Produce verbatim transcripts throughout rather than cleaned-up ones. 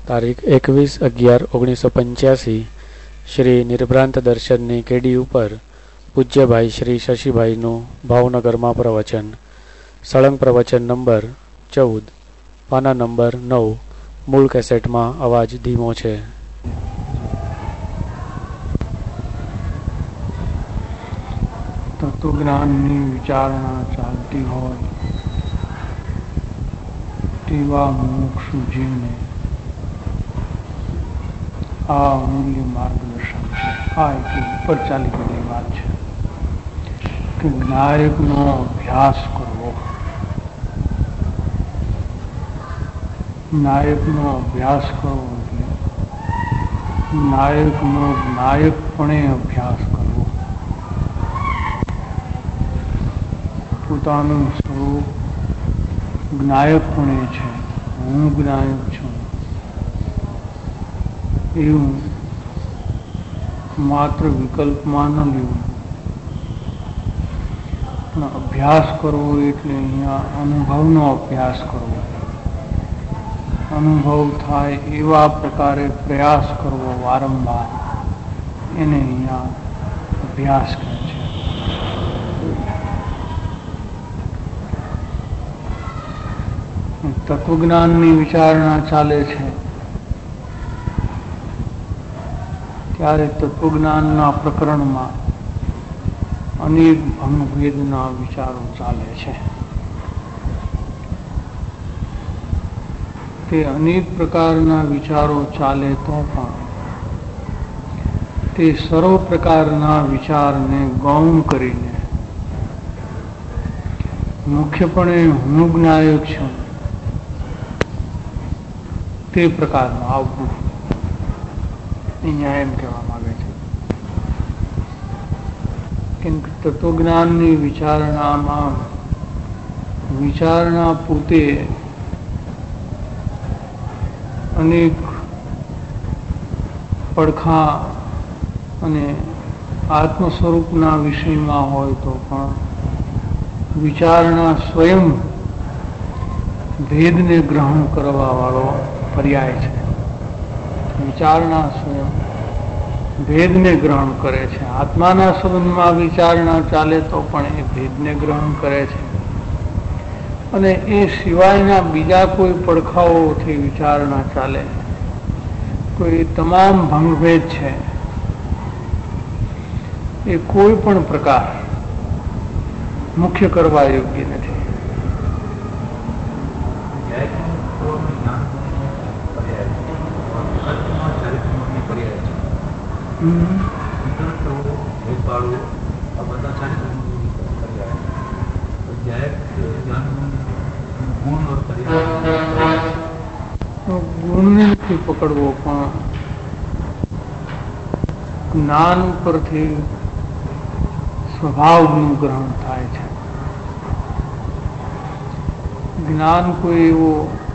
તારીખ એકવીસ અગિયાર ઓગણીસો પંચ્યાસી શ્રી નિર્ભ્રાંત દર્શનની કેડી ઉપર પૂજ્યભાઈ શ્રી શશીભાઈનું ભાવનગરમાં પ્રવચન. સળંગ પ્રવચન નંબર ચૌદ, પાના નંબર નવ. મૂળ કેસેટમાં અવાજ ધીમો છે. તત્વજ્ઞાનની વિચારણા ચાલતી હોય તેવા મુમુક્ષુજીને આ અમૂલ્ય માર્ગદર્શન છે. આ એક ઉપર ચાલી ગયેલી વાત છે કે જ્ઞાયકનો અભ્યાસ કરવો. નાયકનો અભ્યાસ કરવો એટલે નાયકનો નાયકપણે અભ્યાસ કરવો. પોતાનું સ્વરૂપ જ્ઞાયકપણે છે, હું જ્ઞાયક છું એવું માત્ર વિકલ્પમાં ન લેવું, પણ અભ્યાસ કરવો એટલે અહીંયા અનુભવનો અભ્યાસ કરવો. અનુભવ થાય એવા પ્રકારે પ્રયાસ કરવો વારંવાર, એને અહીંયા અભ્યાસ કહે છે. તત્વજ્ઞાનની વિચારણા ચાલે છે ત્યારે તત્વજ્ઞાનના પ્રકરણમાં અનેક ભંગભેદના વિચારો ચાલે છે. તે અનેક પ્રકારના વિચારો ચાલે તો પણ તે સર્વ પ્રકારના વિચારને ગૌણ કરીને મુખ્યપણે હું જ્ઞાયક છું તે પ્રકારનું આવવું અહીંયા એમ કહેવા માંગે છે. કેમ કે તત્વજ્ઞાનની વિચારણામાં વિચારણા પોતે અનેક પડખા અને આત્મ સ્વરૂપના વિષયમાં હોય તો પણ વિચારણા સ્વયં ભેદને ગ્રહણ કરવા વાળો પર્યાય છે. વિચારણા સ્વયં ભેદને ગ્રહણ કરે છે. આત્માના સંબંધમાં વિચારણા ચાલે તો પણ એ ભેદને ગ્રહણ કરે છે, અને એ સિવાયના બીજા કોઈ પડખાઓથી વિચારણા ચાલે તો એ તમામ ભંગભેદ છે એ કોઈ પણ પ્રકાર મુખ્ય કરવા યોગ્ય નથી. ગુણને નથી પકડવો, પણ જ્ઞાન પરથી સ્વભાવનું ગ્રહણ થાય છે. જ્ઞાન કોઈ એવો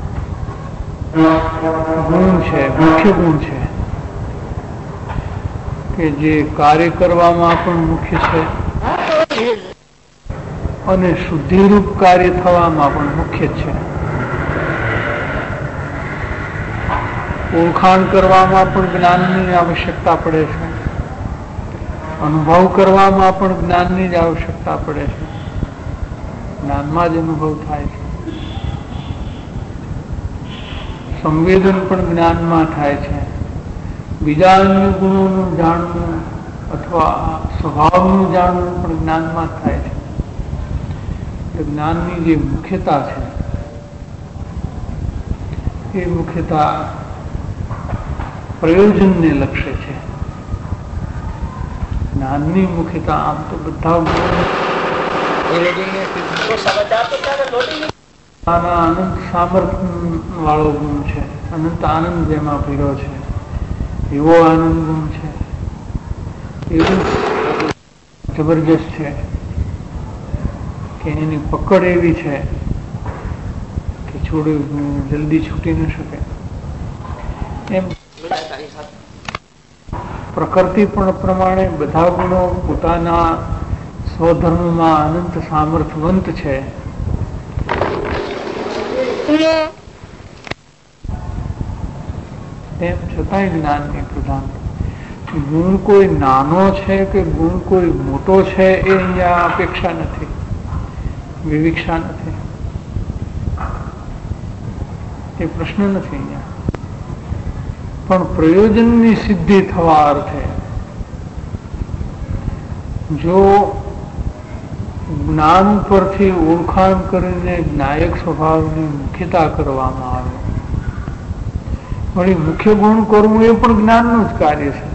ગુણ છે, મુખ્ય ગુણ છે કે જે કાર્ય કરવામાં પણ મુખ્ય છે અને શુદ્ધિરૂપ કાર્ય થવામાં પણ મુખ્ય છે. ઓળખાણ કરવામાં પણ જ્ઞાનની આવશ્યકતા પડે છે, અનુભવ કરવામાં પણ જ્ઞાનની જ આવશ્યકતા પડે છે. જ્ઞાનમાં જ અનુભવ થાય છે. સંવેદન પણ જ્ઞાનમાં થાય છે. બીજા અન્ય ગુણોનું જાણવું અથવા સ્વભાવનું જાણવું પણ જ્ઞાનમાં થાય છે. જ્ઞાનની જે મુખ્યતા છે એ મુખ્યતા પ્રયોજનને લક્ષે છે. જ્ઞાનની મુખ્યતા આમ તો બધા અનંત સામર્થ્ય વાળો ગુણ છે, અનંત આનંદ જેમાં ભર્યો છે એવો આનંદ ગુણ છે, એવું જબરજસ્ત છે કે એની પકડ એવી છે કે છોડ્યું જલ્દી છૂટી ન શકે. એમ પ્રકૃતિ પણ પ્રમાણે બધા ગુણો પોતાના સ્વધર્મમાં અનંત સામર્થ્યવંત છે. તેમ છતાંય જ્ઞાનની પ્રધાન. ગુણ કોઈ નાનો છે કે ગુણ કોઈ મોટો છે એ અહીંયા અપેક્ષા નથી, વિવિક્ષા નથી, એ પ્રશ્ન નથી અહીંયા. પણ પ્રયોજનની સિદ્ધિ થવા અર્થે જો જ્ઞાન પરથી ઓળખાણ કરીને નાયક સ્વભાવની મુખ્યતા કરવામાં આવે, વળી મુખ્ય ગુણ કરવું એ પણ જ્ઞાનનું જ કાર્ય છે.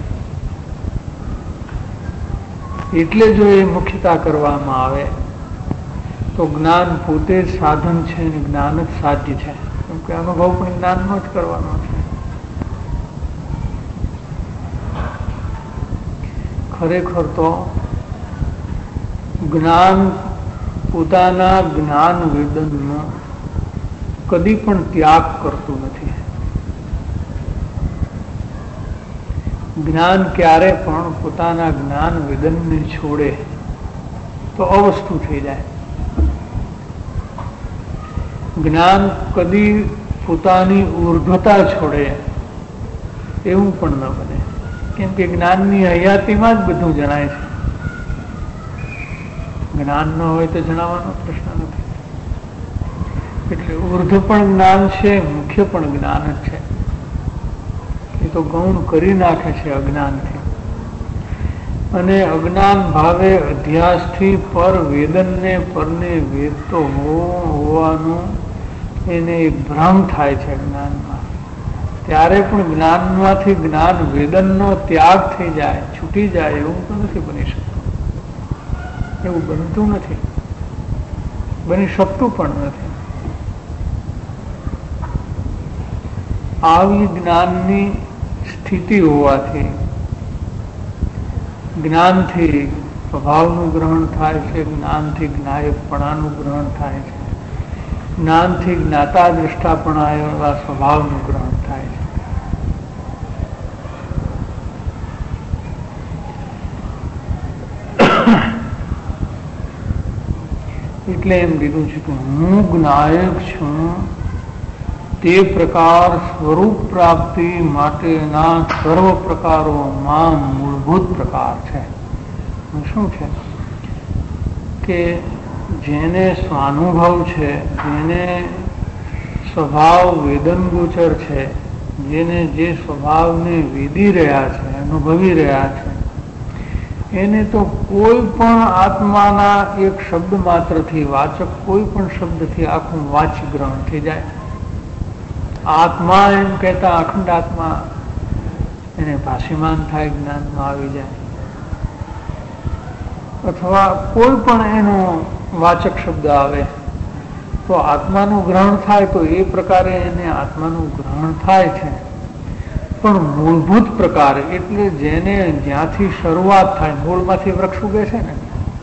એટલે જો એ મુખ્યતા કરવામાં આવે તો જ્ઞાન પોતે જ સાધન છે અને જ્ઞાન જ સાધ્ય છે, કેમ કે અનુભવ પણ જ્ઞાનનો જ કરવાનો છે. ખરેખર તો જ્ઞાન પોતાના જ્ઞાન વેદનનો કદી પણ ત્યાગ કરતું નથી. જ્ઞાન ક્યારે પણ પોતાના જ્ઞાન વેદનને છોડે તો અવસ્તુ થઈ જાય. જ્ઞાન કદી પોતાની ઉર્ધ્વતા છોડે એવું પણ ન બને, કેમ કે જ્ઞાનની હયાતીમાં જ બધું જણાય છે. જ્ઞાન ન હોય તો જણાવવાનો પ્રશ્ન નથી. એટલે ઉર્ધ્વ પણ જ્ઞાન છે, મુખ્ય પણ જ્ઞાન જ છે. એ તો ગૌણ કરી નાખે છે અજ્ઞાનથી, અને અજ્ઞાન ભાવે અધ્યાસથી પર વેદનને પરને વેદતો હોવાનું એને એક ભ્રમ થાય છે જ્ઞાનમાં. ત્યારે પણ જ્ઞાનમાંથી જ્ઞાન વેદનનો ત્યાગ થઈ જાય, છૂટી જાય એવું તો નથી બની શકતું. એવું બનતું નથી, બની શકતું પણ નથી. આવી જ્ઞાનની સ્થિતિ હોવાથી જ્ઞાનથી સ્વભાવનું ગ્રહણ થાય છે, જ્ઞાનથી જ્ઞાયકપણાનું ગ્રહણ થાય છે, જ્ઞાનથી જ્ઞાતા દ્રષ્ટાપણા એવા સ્વભાવનું ગ્રહણ થાય છે. એટલે એમ કીધું છે કે હું જ્ઞાયક છું તે પ્રકાર સ્વરૂપ પ્રાપ્તિ માટેના સર્વ પ્રકારોમાં મૂળભૂત પ્રકાર છે. શું છે કે જેને સ્વાનુભવ છે, જેને સ્વભાવ વેદન ગોચર છે, જેને જે સ્વભાવને વેદી રહ્યા છે, અનુભવી રહ્યા છે, એને તો કોઈ પણ આત્માના એક શબ્દ માત્રથી, વાચક કોઈ પણ શબ્દથી આખું વાચી ગ્રહણ થઈ જાય. આત્મા એમ કહેતા અખંડ આત્મા એને ભાષીમાન થાય, જ્ઞાનમાં આવી જાય. અથવા કોઈ પણ એનો વાચક શબ્દ આવે તો આત્માનું ગ્રહણ થાય, તો એ પ્રકારે એને આત્માનું ગ્રહણ થાય છે. પણ મૂળભૂત પ્રકાર એટલે જેને જ્યાંથી શરૂઆત થાય, મૂળમાંથી વૃક્ષ ઉગે છે ને,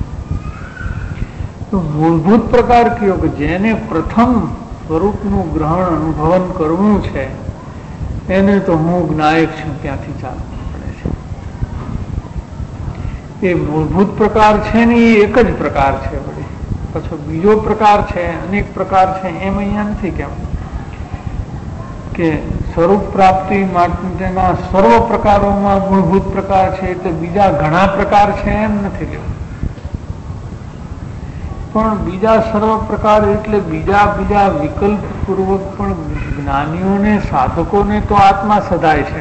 તો મૂળભૂત પ્રકાર કયો કે જેને પ્રથમ સ્વરૂપનું ગ્રહણ અનુભવન કરવું છે એને તો હું જ્ઞાયક છું ત્યાંથી ચાલવું પડે છે. એ મૂળભૂત પ્રકાર છે ને એ એક જ પ્રકાર છે. વળી પછી બીજો પ્રકાર છે, અનેક પ્રકાર છે, એમ અહીંયા નથી કેમ કે સ્વરૂપ પ્રાપ્તિ માટેના સર્વ પ્રકારોમાં મૂળભૂત પ્રકાર છે એટલે બીજા ઘણા પ્રકાર છે એમ નથી લેવું. પણ બીજા સર્વ પ્રકાર એટલે બીજા બીજા વિકલ્પ પૂર્વક પણ જ્ઞાનીઓને, સાધકોને તો આત્મા સદાય છે.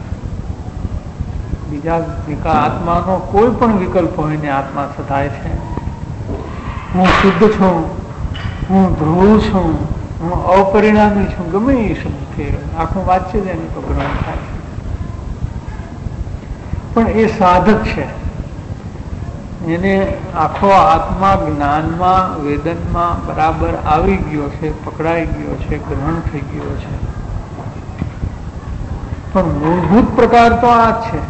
બીજા આત્માનો કોઈ પણ વિકલ્પ હોય ને આત્મા સદાય છે. હું શુદ્ધ છું, હું ધ્રુવ છું, હું અપરિણામી છું, ગમે એ શબ્દથી આખું વાંચી દે ને તો ગ્રહણ થાય છે. પણ એ સાધક છે, એને આખો આત્મા જ્ઞાનમાં વેદનમાં બરાબર આવી ગયો છે, પકડાઈ ગયો છે, ગ્રહણ થઈ ગયો છે. પણ મૂળભૂત પ્રકાર તો આ જ છે.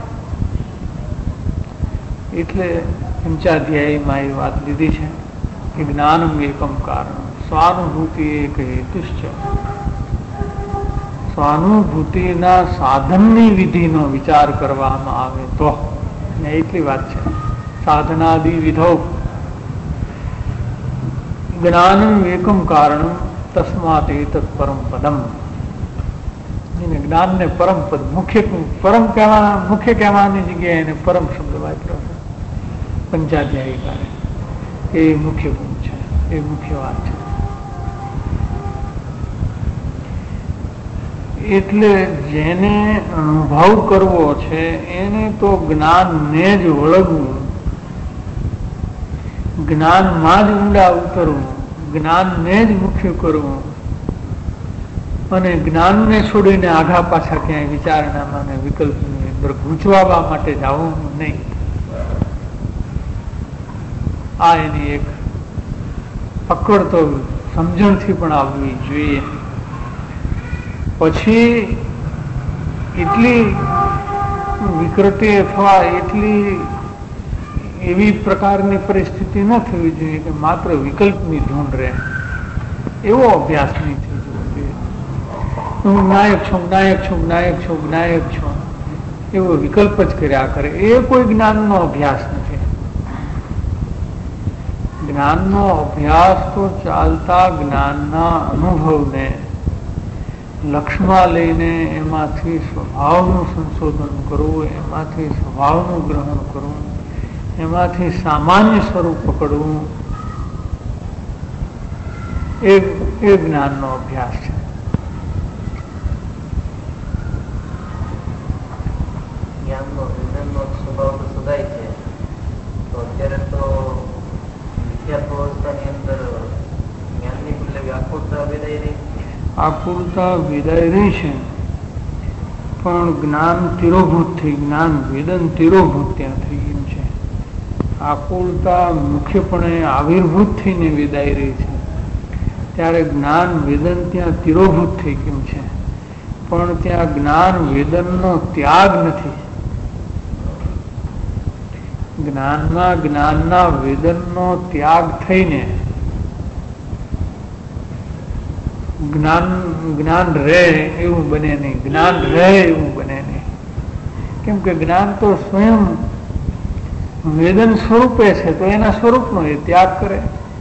એટલે પંચાધ્યાયમાં એ વાત લીધી છે કે જ્ઞાનમ એકમ કારણ સ્વાનુભૂતિ એક હેતુશ્ચ. સ્વાનુભૂતિના સાધનની વિધિનો વિચાર કરવામાં આવે તો એટલી વાત છે. સાધનાદિ વિધો જ્ઞાનમ એકમ કારણ તસ્માત એતત પરમ પદમ. એને જ્ઞાન ને પરમ પદ મુખ્ય પરમ કહેવા મુખ્ય કહેવાની જગ્યાએ એને પરમ શબ્દ વાપર્યો છે પંચાધ્યાયીકારે. એ મુખ્ય ગુણ છે, એ મુખ્ય વાત છે. એટલે જેને અનુભવ કરવો છે એને તો જ્ઞાનને જ વળગવું, જ્ઞાનમાં જ ઊંડા ઉતરવું, જ્ઞાનને જ મુખ્ય કરવું અને જ્ઞાનને છોડીને આઘા પાછા ક્યાંય વિચારણામાં અને વિકલ્પની અંદર ગૂંચવાવા માટે જવું નહીં. આ એની એક પકડ તો સમજણથી પણ આવવી જોઈએ. પછી એટલી વિકૃતિ અથવા એટલી એવી પ્રકારની પરિસ્થિતિ ન થવી જોઈએ કે માત્ર વિકલ્પની ધૂન રહે, એવો અભ્યાસ નહીં થવો જોઈએ. હું જ્ઞાયક છું જ્ઞાયક છું જ્ઞાયક છું જ્ઞાયક છું એવો વિકલ્પ જ કર્યા કરે, એ કોઈ જ્ઞાનનો અભ્યાસ નથી. જ્ઞાનનો અભ્યાસ તો ચાલતા જ્ઞાનના અનુભવને લક્ષ્યમાં લઈને એમાંથી સ્વભાવનું સંશોધન કરવું, એમાંથી સ્વભાવનું ગ્રહણ કરવું, એમાંથી સામાન્ય સ્વરૂપ પકડવું, એ એ જ્ઞાનનો અભ્યાસ છે. જ્ઞાનનો વિજ્ઞાનનો સ્વભાવ તો સદાય છે. તો અત્યારે તો વિદ્યાર્થાવસ્થાની અંદર જ્ઞાનની બદલે વ્યાકુળતા વિદાય રહી આકુળતા વિદાય રહી છે, પણ જ્ઞાન તિરોભૂત થઈ, જ્ઞાન વેદન તિરોભૂત ત્યાં થઈ ગયું છે. આકુળતા મુખ્યપણે આવિર્ભૂત થઈને વિદાય રહી છે, ત્યારે જ્ઞાન વેદન ત્યાં તિરોભૂત થઈ ગયું છે. પણ ત્યાં જ્ઞાન વેદનનો ત્યાગ નથી. જ્ઞાનમાં જ્ઞાનના વેદનનો ત્યાગ થઈને જ્ઞાન જ્ઞાન રહે એવું બને નહીં, જ્ઞાન રહે એવું બને નહીં. કેમ કે જ્ઞાન તો સ્વયં વેદન સ્વરૂપે છે, તો એના સ્વરૂપનો એ ત્યાગ કરે.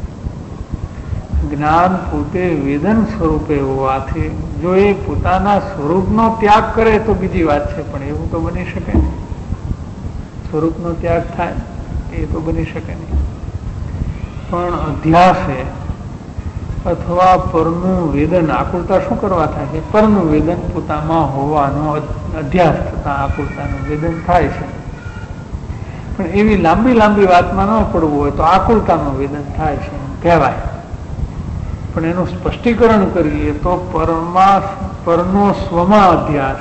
જ્ઞાન પોતે વેદન સ્વરૂપે હોવાથી જો એ પોતાના સ્વરૂપનો ત્યાગ કરે તો બીજી વાત છે, પણ એવું તો બની શકે નહીં. સ્વરૂપનો ત્યાગ થાય એ તો બની શકે નહીં. પણ અધ્યાસે અથવા પરનું વેદન, આકુળતા શું કરવા થાય છે? પરનું વેદન પોતામાં હોવાનો અધ્યાસ થતા આકુળતાનું વેદન થાય છે. પણ એવી લાંબી લાંબી વાતમાં ન પડવું હોય તો આકુળતાનું વેદન થાય છે કહેવાય. પણ એનું સ્પષ્ટીકરણ કરીએ તો પરમાં પરનો સ્વમાં અધ્યાસ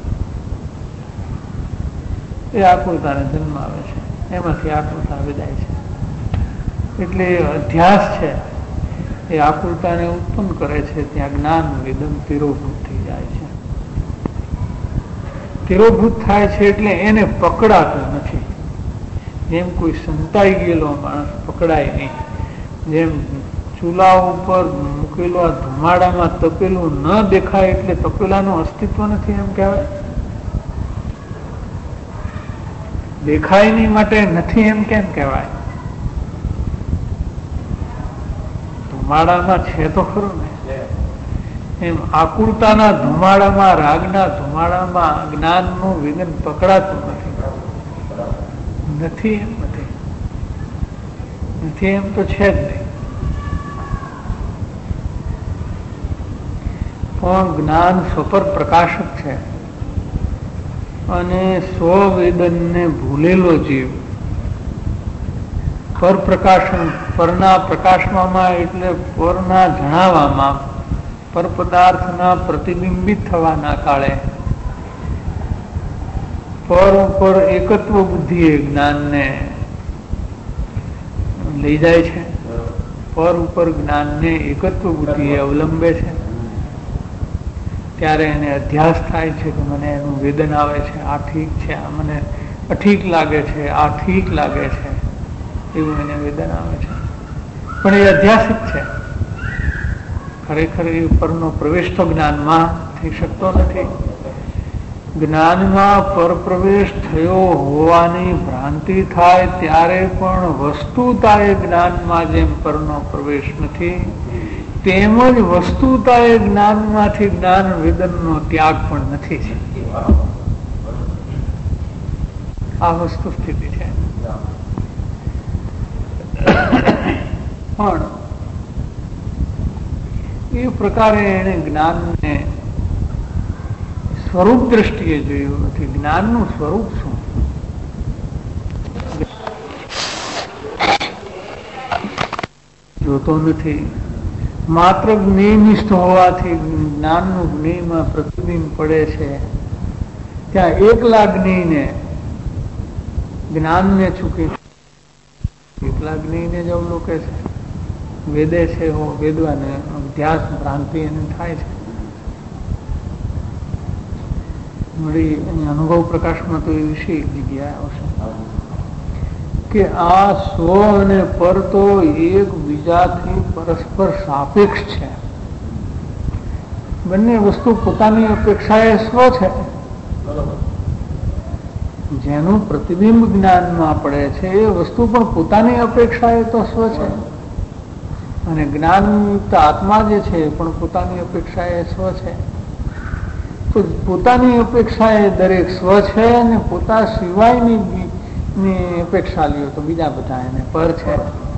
એ આકુળતાને જન્મ આવે છે, એમાંથી આકુળતા વિદાય છે. એટલે અધ્યાસ છે એ આકુળતાને ઉત્પન્ન કરે છે, ત્યાં જ્ઞાન વેદન તિરોભૂત થઈ જાય છે. તિરોભૂત થાય છે એટલે એને પકડાતું નથી. જેમ કોઈ સંતાઈ ગયેલો માણસ પકડાય નહીં, જેમ ચૂલા ઉપર મૂકેલો આ ધુમાડામાં તપેલું ન દેખાય એટલે તપેલાનું અસ્તિત્વ નથી એમ કહેવાય. દેખાય નહીં માટે નથી એમ કેમ કહેવાય? ધુમાડામાં છે તો ખરું ને. એમ આકુળતાના ધુમાડામાં, રાગના ધુમાડામાં જ્ઞાનનું વિઘ્ન પકડાતું નથી. નથી એમ નથી નથી એમ તો છે જ નહીં. પણ જ્ઞાન સ્વપર પ્રકાશક છે અને સ્વવેદનને ભૂલેલો જીવ પર પ્રકાશન, પરના પ્રકાશવામાં એટલે પરના જણાવવામાં, પર પદાર્થના પ્રતિબિંબિત થવાના કાળે પર ઉપર એકત્વ બુદ્ધિ એ જ્ઞાનને લઈ જાય છે. પર ઉપર જ્ઞાનને એકત્વ બુદ્ધિ એ અવલંબે છે. ત્યારે એને અધ્યાસ થાય છે કે મને એનું વેદન આવે છે, આ ઠીક છે, આ મને અઠીક લાગે છે, આ ઠીક લાગે છે, એવું એને વેદન આવે છે. પણ એ અધ્યાસ જ છે. ખરેખર એ પરનો પ્રવેશ તો જ્ઞાનમાં થઈ શકતો નથી. જ્ઞાનમાં પર પ્રવેશ થયો હોવાની ભ્રાંતિ થાય ત્યારે પણ વસ્તુતા એ જ્ઞાનમાં જેમ પરનો પ્રવેશ નથી, તેમજ વસ્તુતા એ જ્ઞાનમાંથી જ્ઞાન વેદનનો ત્યાગ પણ નથી. આ વસ્તુ સ્થિતિ છે. પણ એ પ્રકારે એને જ્ઞાનને સ્વરૂપ દ્રષ્ટિએ જોયું નથી. જ્ઞાનનું સ્વરૂપ શું? જોતો નથી. માત્ર જ્ઞેયનિષ્ઠ હોવાથી જ્ઞાનનું જ્ઞેયમાં પ્રતિબિંબ પડે છે. ત્યાં એકલા જ્ઞેયને જ્ઞાનને ચૂકી એકલા જ્ઞેયને જ અવલોકે છે. વેદે છે વેદવાને અભ્યાસ ભ્રાંતિ એને થાય છે. વળી અનુભવ પ્રકાશમાં તો એ વિશે એક જગ્યાએ આવશે કે આ સ્વ અને પર તો એકબીજાથી પરસ્પર સાપેક્ષ છે. બંને વસ્તુ પોતાની અપેક્ષાએ સ્વ છે. જેનું પ્રતિબિંબ જ્ઞાનમાં પડે છે એ વસ્તુ પણ પોતાની અપેક્ષાએ તો સ્વ છે, અને જ્ઞાનયુક્ત આત્મા જે છે પણ પોતાની અપેક્ષાએ સ્વ છે. તો પોતાની અપેક્ષાએ દરેક સ્વ છે, અને પોતા સિવાયની ની અપેક્ષા લ્યો તો બીજા બધા એને પર છે.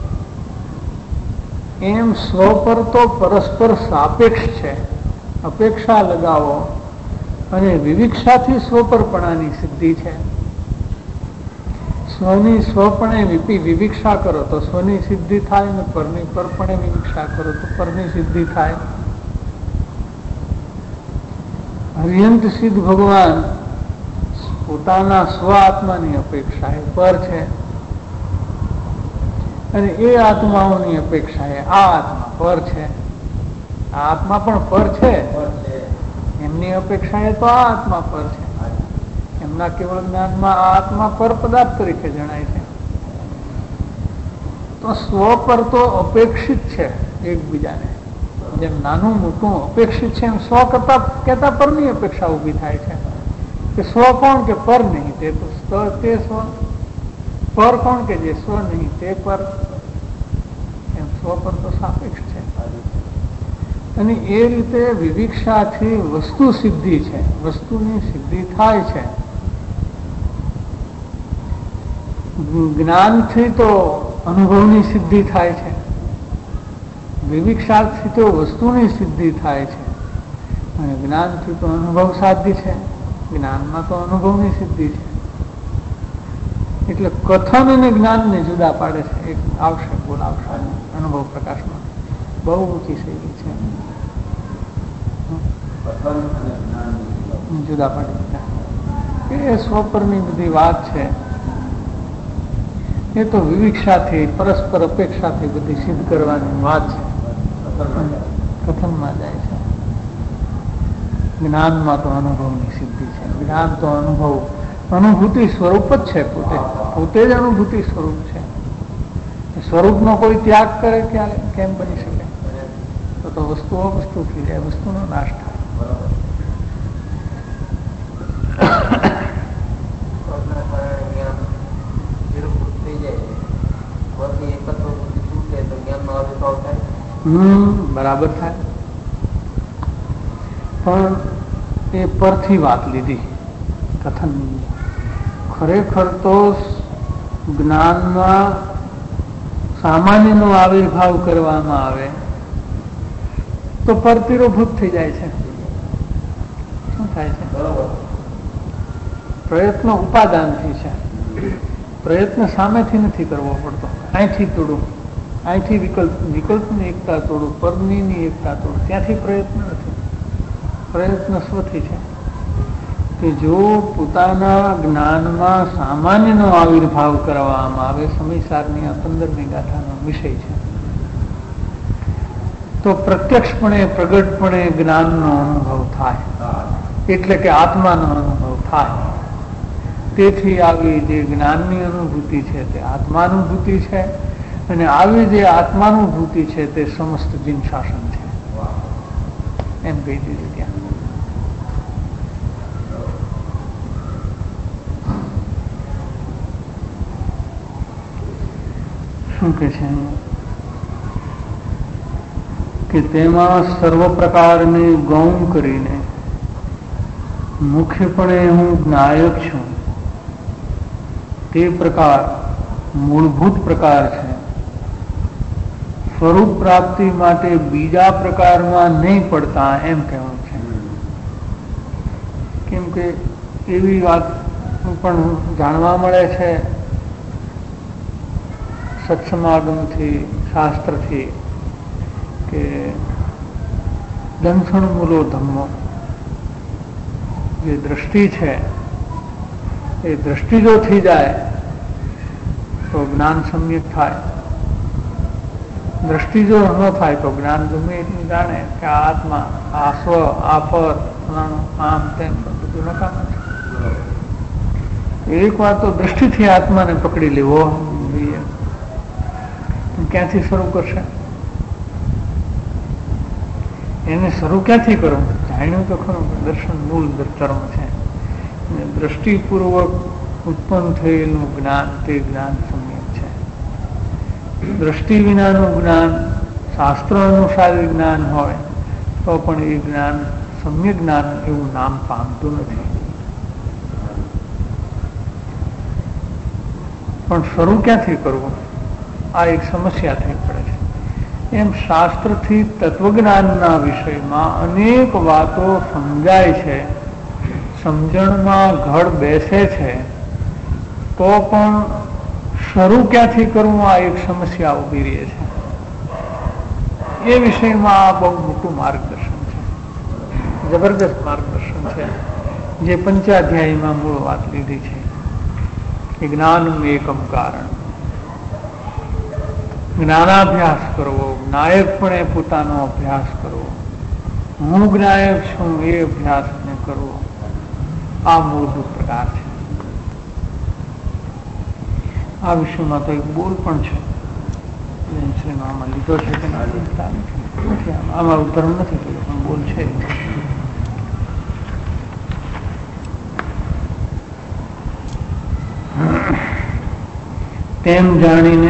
એમ સ્વ પર તો પરસ્પર સાપેક્ષ છે. અપેક્ષા લગાવો અને વિવિક્ષાથી સ્વપરપણાની સિદ્ધિ છે. સ્વની સ્વપણે વિપી વિવિક્ષા કરો તો સ્વની સિદ્ધિ થાય, અને પરની પરપણે વિવિક્ષા કરો તો પરની સિદ્ધિ થાય. હરિયંત સિદ્ધ ભગવાન પોતાના સ્વ આત્માની અપેક્ષા એ પર છે, અને એ આત્માઓની અપેક્ષા એ આ આત્મા પર છે. આ આત્મા પણ પર છે. એમની અપેક્ષા એ તો આ આત્મા પર છે. એમના કેવળ જ્ઞાનમાં આ આત્મા પર પદાર્થ તરીકે જણાય છે. તો સ્વ પર તો અપેક્ષિત છે એકબીજાને. જેમ નાનું મોટું અપેક્ષિત છે એમ સ્વ કરતા કેતા પરની અપેક્ષા ઉભી થાય છે. કે સ્વ કોણ કે પર નહીં તે તો તે સ્વ, પર કોણ કે જે સ્વ નહીં તે પર. એમ સ્વ પર તો સાપેક્ષ છે. અને એ રીતે વિવિક્ષાથી વસ્તુ સિદ્ધિ છે. વસ્તુની સિદ્ધિ થાય છે. જ્ઞાનથી તો અનુભવની સિદ્ધિ થાય છે. વિવિક્ષાથી તો વસ્તુની સિદ્ધિ થાય છે, અને જ્ઞાનથી તો અનુભવ સાધ્ય છે. જ્ઞાનમાં તો અનુભવની સિદ્ધિ છે. એટલે કથન અને જ્ઞાનને જુદા પાડે છે. એક આવશે બોલાવશે અનુભવ પ્રકાશમાં બહુ ઊંચી શૈલી છે. જુદા પાડી એ સ્વપરની બધી વાત છે. એ તો વિવિક્ષાથી પરસ્પર અપેક્ષાથી બધી સિદ્ધ કરવાની વાત છે. કથનમાં જાય છે. જ્ઞાનમાં તો અનુભવની સિદ્ધિ છે. જ્ઞાન તો અનુભવ અનુભૂતિ સ્વરૂપ જ છે. પોતે પોતે જ અનુભૂતિ સ્વરૂપ છે. સ્વરૂપનો કોઈ ત્યાગ કરે ક્યારે કેમ બની શકે? તો તો વસ્તુઓ વસ્તુ થઈ જાય, વસ્તુનો નાશ થાય. હમ બરાબર થાય. પણ એ પરથી વાત લીધી કથનની. ખરેખર તો જ્ઞાનમાં સામાન્યનો આવિર્ભાવ કરવામાં આવે તો પરતિરોભૂત થઈ જાય છે. શું થાય છે? પ્રયત્ન ઉપાદાનથી છે. પ્રયત્ન સામેથી નથી કરવો પડતો. અહીંથી તોડું, અહીંથી વિકલ્પ વિકલ્પની એકતા તોડું, પરની એકતા તોડું, ત્યાંથી પ્રયત્ન નથી. પ્રયત્ન સ્વથી છે. કે જો પોતાના જ્ઞાનમાં સામાન્યનો આવિર્ભાવ કરવામાં આવે, સમયસારની આ પંદરમી ગાથાનો વિષય છે, તો પ્રત્યક્ષપણે પ્રગટપણે જ્ઞાનનો અનુભવ થાય, એટલે કે આત્માનો અનુભવ થાય. તેથી આવી જે જ્ઞાનની અનુભૂતિ છે તે આત્માનુભૂતિ છે, અને આવી જે આત્માનુભૂતિ છે તે સમસ્ત જીન શાસન છે. એમ કહી દીધું ત્યાં. શું કે છે કે કે તેમાં સર્વ પ્રકારને ગૌણ કરીને મુખ્યપણે હું જ્ઞાયક છું તે પ્રકાર મૂળભૂત પ્રકાર છે. સ્વરૂપ પ્રાપ્તિ માટે બીજા પ્રકારમાં નહીં પડતા એમ કહેવું છે. કેમ કે એવી વાત પણ જાણવા મળે છે સત્સમાગમથી, શાસ્ત્રથી, કે દંસણ મૂલો ધમ્મો, જે દ્રષ્ટિ છે એ દ્રષ્ટિ જો થઈ જાય તો જ્ઞાન સમ્યક થાય. દ્રષ્ટિ જો ન થાય તો જ્ઞાન ગમે એટલું જાણે કે આ આત્મા, આ સ્વ, આ પર, આમ તેમ બધું નકામ છે. એક વાર તો દ્રષ્ટિથી આત્માને પકડી લેવો જોઈએ. ક્યાંથી શરૂ કરશે? એને શરૂ ક્યાંથી કરવું? જાણ્યું તો ખરું દર્શન મૂળ ધર્મ છે. દ્રષ્ટિપૂર્વક ઉત્પન્ન થયેલું જ્ઞાન તે જ્ઞાન સમ્યક છે. દ્રષ્ટિ વિનાનું જ્ઞાન, શાસ્ત્ર અનુસાર જ્ઞાન હોય તો પણ એ જ્ઞાન સમ્યક જ્ઞાન એવું નામ પામતું નથી. પણ શરૂ ક્યાંથી કરવું આ એક સમસ્યા થઈ પડે છે. એમ શાસ્ત્રથી તત્વજ્ઞાનના વિષયમાં અનેક વાતો સમજાય છે, સમજણમાં ઘડ બેસે છે, તો પણ શરૂ ક્યાંથી કરવું આ એક સમસ્યા ઉભી રહે છે. એ વિષયમાં આ બહુ મોટું માર્ગદર્શન છે, જબરદસ્ત માર્ગદર્શન છે, જે પંચાધ્યાયમાં મૂળ વાત લીધી છે કે જ્ઞાનમ એકમ કારણ. જ્ઞાનાભ્યાસ કરવો, જ્ઞાયકપણે પોતાનો અભ્યાસ કરવો, હું જ્ઞાયક છું એ અભ્યાસને કરવો, આ મૂળભૂત પ્રકાર છે. આ વિષયમાં તો એક બોલ પણ છે, આમાં લીધો છે કે આમાં ઉદાહરણ નથી કર્યું પણ બોલ છે. તેમ જાણીને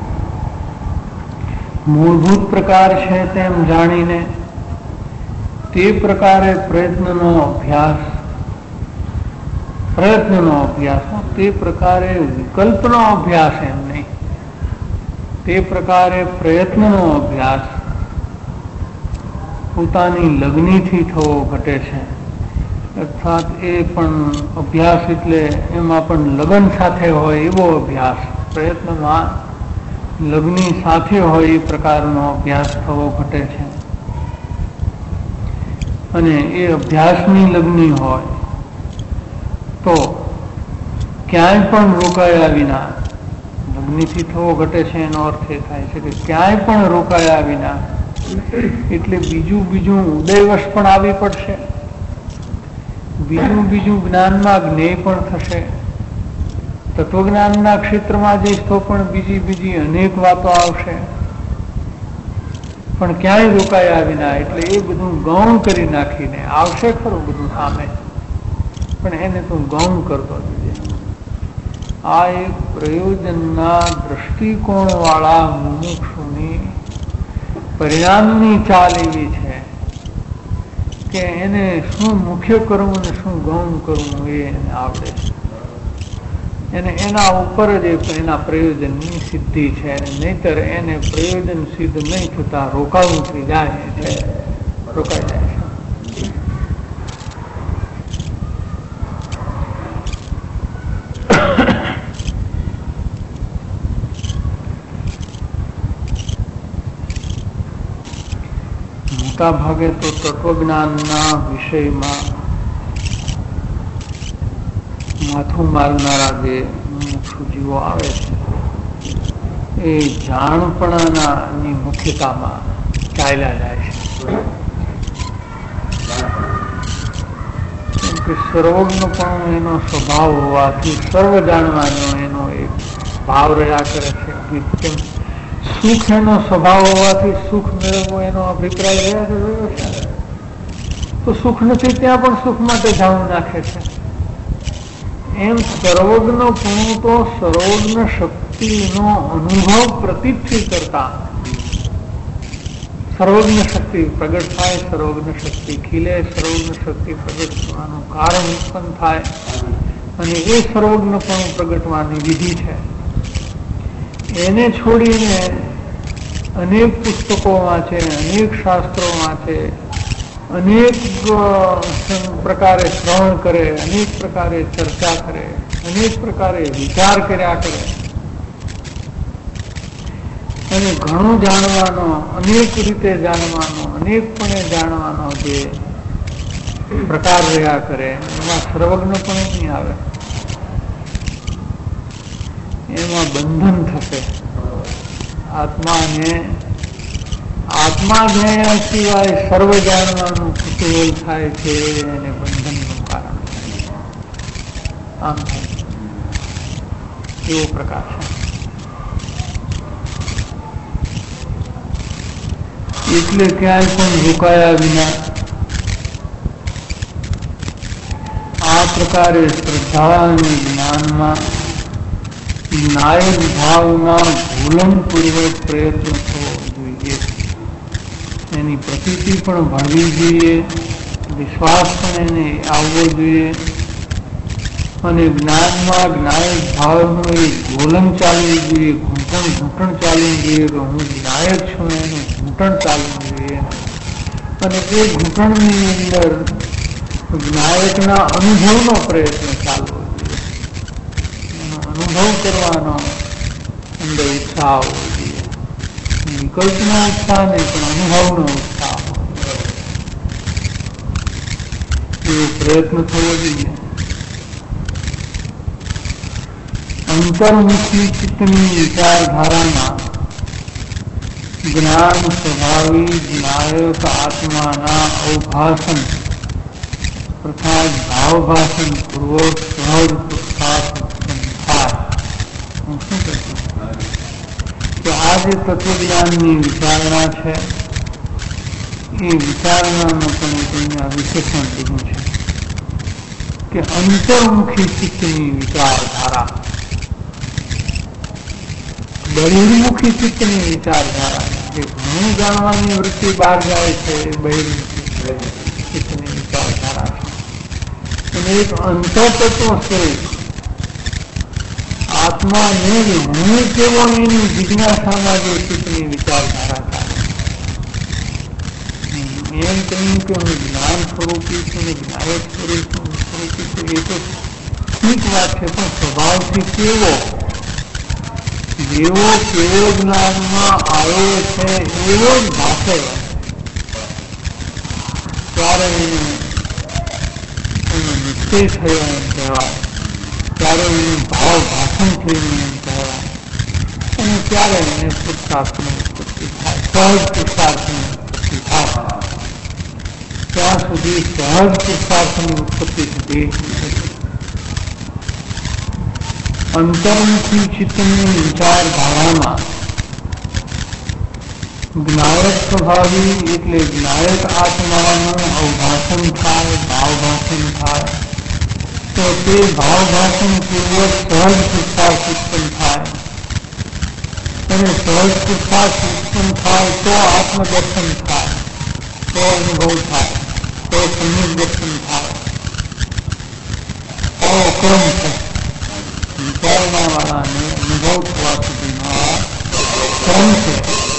મૂળભૂત પ્રકાર છે તેમ જાણીને તે પ્રકારે પ્રયત્નનો અભ્યાસ પ્રયત્નનો અભ્યાસ તે પ્રકારે વિકલ્પનો અભ્યાસ એમ નહીં, તે પ્રકારે પ્રયત્નનો અભ્યાસ પોતાની લગ્નીથી થવો ઘટે છે. અર્થાત એ પણ અભ્યાસ એટલે એમાં પણ લગ્ન સાથે હોય એવો અભ્યાસ, પ્રયત્નમાં લગ્ની સાથે હોય એ પ્રકારનો અભ્યાસ થવો ઘટે છે. અને એ અભ્યાસની લગ્ની હોય તો ક્યાંય પણ રોકાયા વિના, લગ્નીથી થવો ઘટે છે એનો અર્થ એ થાય છે કે ક્યાંય પણ રોકાયા વિના, એટલે બીજું બીજું ઉદયવશ પણ આવી પડશે, બીજું બીજું જ્ઞાનમાં જ્ઞેય પણ થશે, તત્વજ્ઞાનના ક્ષેત્રમાં જઈશ તો પણ બીજી બીજી અનેક વાતો આવશે, પણ ક્યાંય રોકાયા વિના, એટલે એ બધું ગૌણ કરી નાખીને આવશે ખરું બધું સામે, પણ એને તું ગૌણ કરતો જોઈએ. આ એક પ્રયોજનના દ્રષ્ટિકોણ વાળા મુમુક્ષુની પરિણામની ચાલ એવી છે કે એને શું મુખ્ય કરવું ને શું ગૌણ કરવું એ એને આવડે છે. એને એના ઉપર જ એના પ્રયોજનની સિદ્ધિ છે, નહીતર એને પ્રયોજન સિદ્ધ નહીં થતા રોકાવું થઈ જાય છે, રોકાઈ જાય છે. મોટા ભાગે તો તત્વજ્ઞાનના વિષયમાં માથું મારનારા જે મુમુક્ષુ જીવો આવે છે એ જાણપણાની મુખ્યતામાં ચાલ્યા જાય છે. કેમ કે સર્વજ્ઞ પણ એનો સ્વભાવ હોવાથી સર્વ જાણવાનો એનો એક ભાવ રહ્યા કરે છે. કેમ સુખ એનો સ્વભાવ હોવાથી સુખ મેળવવો એનો અભિપ્રાય રહ્યા છે, તો સુખ નથી ત્યાં પણ સુખ માટે જાણવું નાખે છે. એમ સર્વજ્ઞ પણ તો સર્વજ્ઞ શક્તિનો અનુભવ પ્રતીતથી કરતા સર્વજ્ઞ શક્તિ પ્રગટ થાય, સર્વજ્ઞ શક્તિ ખીલે, સર્વજ્ઞ શક્તિ પ્રગટ થવાનું કારણ ઉત્પન્ન થાય અને એ સર્વજ્ઞપણું પ્રગટવાની વિધિ છે. એને છોડીને અનેક પુસ્તકોમાં છે, અનેક શાસ્ત્રોમાં છે, અનેક પ્રકારે શ્રવણ કરે, અનેક પ્રકારે ચર્ચા કરે, અનેક પ્રકારે વિચાર કર્યા કરે અને ઘણું જાણવાનો, અનેક રીતે જાણવાનો, અનેકપણે જાણવાનો જે પ્રકાર રહ્યા કરે એમાં સર્વજ્ઞ પણ નહીં આવે, એમાં બંધન થશે. આત્માને આત્મા જ્ઞાન સિવાય સર્વ જાણવાનું કુતૂહલ થાય છે અને બંધનનું કારણ આમ એવો પ્રકાર છે. એટલે ક્યાંય પણ ઝુકાયા વિના આ પ્રકારે શ્રદ્ધા અને જ્ઞાનમાં નાયક ભાવના ભૂલનપૂર્વક પ્રયત્ન થવો જોઈએ. એની પ્રતીતિ પણ ભણવી જોઈએ, વિશ્વાસ પણ એને આવવો જોઈએ અને જ્ઞાનમાં જ્ઞાયક ભાવનું એક ગોલન ચાલવું જોઈએ, ઘૂંટણ ઘૂંટણ ચાલવું જોઈએ કે હું જ્ઞાયક છું એનું ઘૂંટણ ચાલવું જોઈએ અને એ ઘૂંટણની અંદર જ્ઞાયકના અનુભવનો પ્રયત્ન ચાલવો જોઈએ, એનો અનુભવ કરવાનો અંદર ઉત્સાહ હોવો જોઈએ. વિકલ્પનો ઉત્સાહ નહીં પણ અનુભવનો ઉત્સાહ હોવો એવો પ્રયત્ન થવો જોઈએ. અંતર્મુખી ચિત્તની વિચારધારામાં જ્ઞાન સ્વભાવી જ્ઞાયક આત્માના અવભાષણ અર્થાત ભાવભાષણ પૂર્વક સહજ પુરુષાર્થ ઉત્પન્ન થાય. હું શું કહું કે આ જે તત્વજ્ઞાનની વિચારણા છે એ વિચારણાનું પણ એક અહીંયા વિશેષણ લીધું છે કે અંતર્મુખી ચિત્તની વિચારધારા, બહિર્મુખી ચિત્તની વિચારધારા જે ઘણું જાણવાની વૃત્તિ બહાર જાય છે એ બહિર્મુખી ચિત્તની વિચારધારા છે. અને એક અંતતત્વ સ્વરૂપ આત્માને હું કેવો એની જિજ્ઞાસામાં જે ચિત્તની વિચારધારા ચાલે. એમ કહ્યું કે હું જ્ઞાન સ્વરૂપી છું ને જ્ઞાયક સ્વરૂપી છું એ તો ઠીક વાત છે, પણ સ્વભાવથી કેવો જેવો કેવો જ્ઞાનમાં આવ્યો છે એવો જ ભાષે ત્યારે એનો નિશ્ચય થયો એમ કહેવાય, ત્યારે એનું ભાવ ભાષણ થયું એમ કહેવાય અને ત્યારે એને પુરુષાર્થની ઉત્પત્તિ થાય, સહજ પુરુષાર્થની ઉત્પત્તિ થાય. ત્યાં સુધી સહજ પુરુષાર્થની ઉત્પત્તિ થતી અંતર્મુખી ચિત્તની વિચારધારામાં જ્ઞાયક સ્વભાવી એટલે જ્ઞાયક આત્માનું અવભાષણ થાય, ભાવભાષણ થાય તો તે ભાવભાષણ પૂર્વક સહજ પુરુષાર્થ ઉત્પન્ન થાય અને સહજ પુરુષાર્થ ઉત્પન્ન થાય તો આત્મદર્શન થાય, તો અનુભવ થાય, તો સમ્યક દર્શન થાય. આવો ક્રમ છે વિચારણા વાળાને અનુભવ થવા સુધીમાં ક્રમ છે.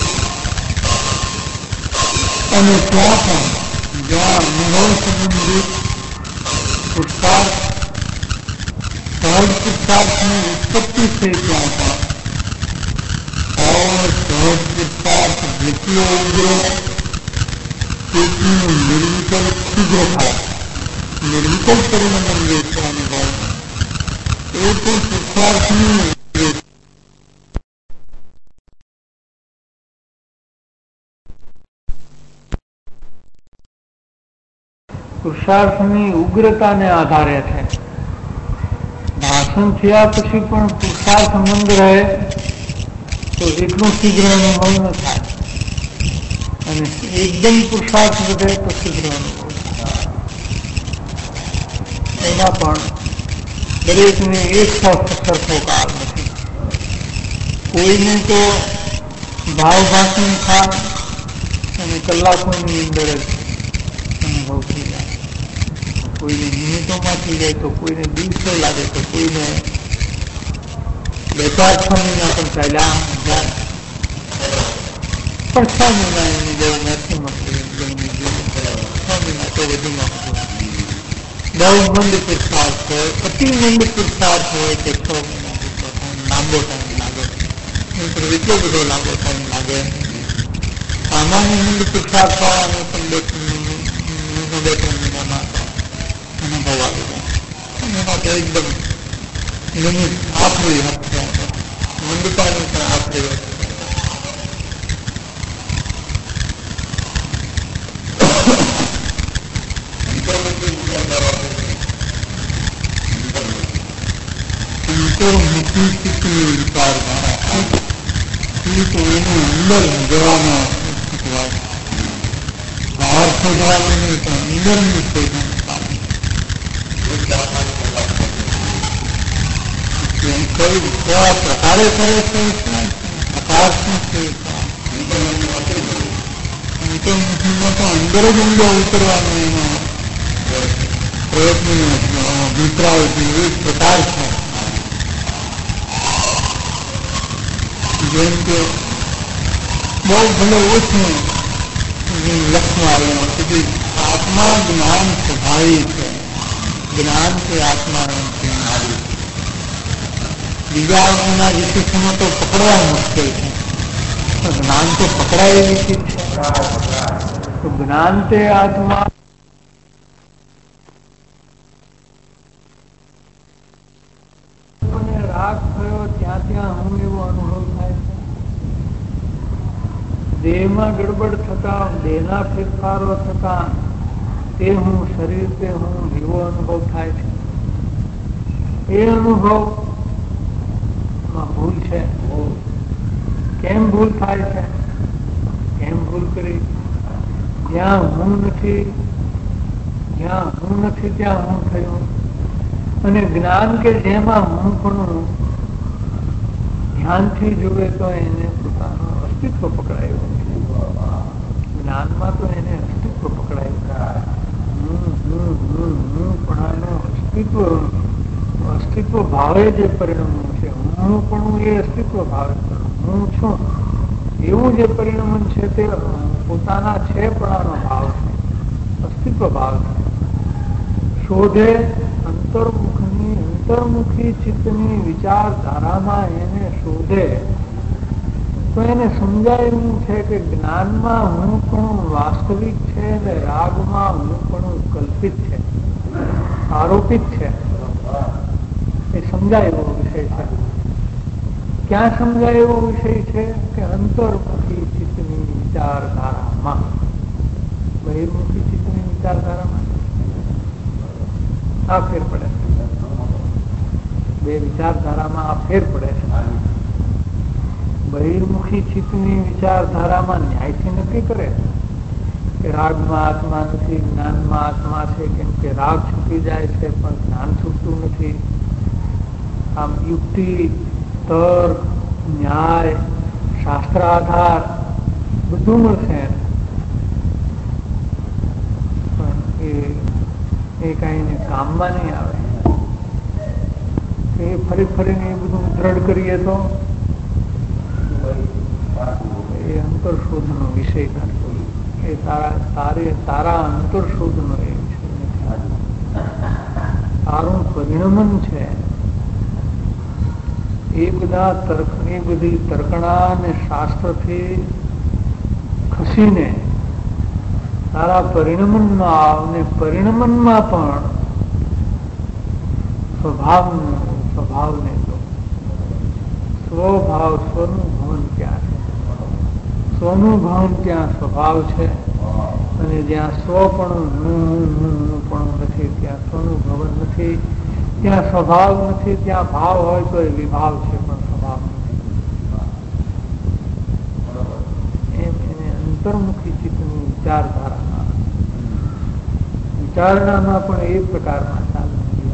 અને ત્યાં પણ જ્યાં અનુભવ સંબંધિત પુરુષાર્થ સહજ પુરુષાર્થની ઉત્પત્તિ છે ત્યાં પણ સહજ પુરુષાર્થ જેટલો ઉગ્ર તેટલું નિર્વિકલ્પ શીઘ્ર થાય. નિર્વિકલ્પ પરિણામ જે છે અનુભવ એ તો પુરુષાર્થની પુરુષાર્થની ઉગ્રતાને આધારે છે. ભાષણ થયા પછી પણ પુરુષાર્થ મંદ રહે તો એટલું શીઘ્ર અનુભવ ન થાય અને એકદમ પુરુષાર્થ વધે તો શીઘ્ર અનુભવ થાય. એમાં પણ દરેકને એક સરખો કાળ નથી. કોઈને તો ભાવ ભાષણ થાય અને કલાકોની અંદર જ અનુભવ થઈ જાય. કોઈને મિનિટોમાં થઈ જાય, તો કોઈને દિવસો લાગે, તો કોઈને બે ચાર છ મહિના પણ ચાલ્યા જાય. પણ છ મહિના એની બહુ મેક્સિમમ છ મહિના તો વધુમાં બહુ મંદ પુરુષાર્થ હોય, અતિ મંદ પુરુષાર્થ હોય કે છ મહિના જેટલો ટાઈમ લાંબો ટાઈમ લાગે, નહીંતર એટલો બધો લાંબો ટાઈમ લાગે. સામાન્ય મંદ પુરુષાર્થ વાળાને પણ બે ત્રણ બે ત્રણ મહિનામાં અનુભવ આવી જાય. એમાં તો એકદમ લિમિટ આખરી હશે, મંદતાની પણ આખરી હશે. વિચારધારા તો એની અંદર જવાનો બહાર શોધવાનું નહીં, પણ અંદરની શોધવાનું કઈ કેવા પ્રકારે કરે છે, પ્રકાર શું છે, તો અંદર જ અંદર ઉતરવાનો એનો પ્રયત્ન અભિપ્રાય વિવિધ પ્રકાર છે. જેમ કે બહુ ભલે ઓછું લક્ષમાં આવેલો કે આત્મા જ્ઞાન સ્વભાવી છે, જ્ઞાન છે આત્મા બીજા એના વિશેષણો તો પકડવા મુશ્કેલ છે, જ્ઞાન તો પકડાય એવી ચીજ છે. તો જ્ઞાન તે આત્મા રાગ થયો ત્યાં ત્યાં હું એવો અનુભવ થાય છે. દેહમાં ગડબડ થતા, દેહના ફેરફારો થતા તે હું શરીર તે હું એવો અનુભવ થાય છે. એ અનુભવ ભૂલ છે. કેમ ભૂલ થાય છે? કેમ ભૂલ કરી? જ્યાં હું નથી, જ્યાં હું નથી ત્યાં હું થયું. અને જ્ઞાન કે જેમાં હું પણ ધ્યાનથી જુએ તો એને પોતાનું અસ્તિત્વ પકડાયું. જ્ઞાનમાં તો એને અસ્તિત્વ પકડાયું. હું હું હું હું પણ અસ્તિત્વ અસ્તિત્વ ભાવે જે પરિણમન છે, હું પણ એ અસ્તિત્વ ભાવે હું છું એવું જે પરિણમન છે તે પોતાના છે પણાનો ભાવ છે, અસ્તિત્વ ભાવ છે. શોધે અંતર્મુખની અંતર્મુખી ચિત્તની વિચારધારામાં એને શોધે તો એને સમજાય એવું છે કે જ્ઞાનમાં હું પણ વાસ્તવિક છે અને રાગમાં હું પણ કલ્પિત છે, આરોપિત છે. એ સમજાય એવો વિષય છે. ક્યાં સમજાય એવો વિષય છે કે અંતર્મુખી ચિત્તની વિચારધારામાં. બહિર્મુખી ચિત્તની વિચારધારામાં આ ફેર પડે છે. બે વિચારધારામાં આ ફેર પડે છે. બહિર્મુખી ચિત્તની વિચારધારામાં ન્યાયથી નક્કી કરે કે રાગમાં આત્મા નથી, જ્ઞાનમાં આત્મા છે, કેમ કે રાગ છૂટી જાય છે પણ જ્ઞાન છૂટતું નથી. આમ યુક્તિ, તર્ક, ન્યાય, શાસ્ત્ર આધાર બધું મળશે, પણ એ એ કઈ કામમાં નહીં આવે. એ ફરી ફરીને એ બધું દ્રઢ કરીએ તો એ અંતરશોધનો વિષય નથી. એ તારા તારે તારા અંતરશોધનો એ વિષય નથી. તારું પરિણમન છે એ બધા તર્ક એ બધી તર્કણા અને શાસ્ત્રથી ખસીને તારા પરિણમનમાં આવને પરિણમનમાં પણ સ્વભાવ સ્વભાવને તો સ્વભાવ સ્વનું ભવન ક્યાં છે? સ્વનું ભવન ત્યાં સ્વભાવ છે, અને જ્યાં સ્વ પણ હું પણ નથી ત્યાં સ્વનું ભવન નથી. ત્યાં સ્વભાવ નથી, ત્યાં ભાવ હોય તો એ વિભાવ છે પણ સ્વભાવ નથી. એમ એને અંતર્મુખી ચિત્તની વિચારધારામાં વિચારણામાં પણ એ પ્રકારમાં ચાલે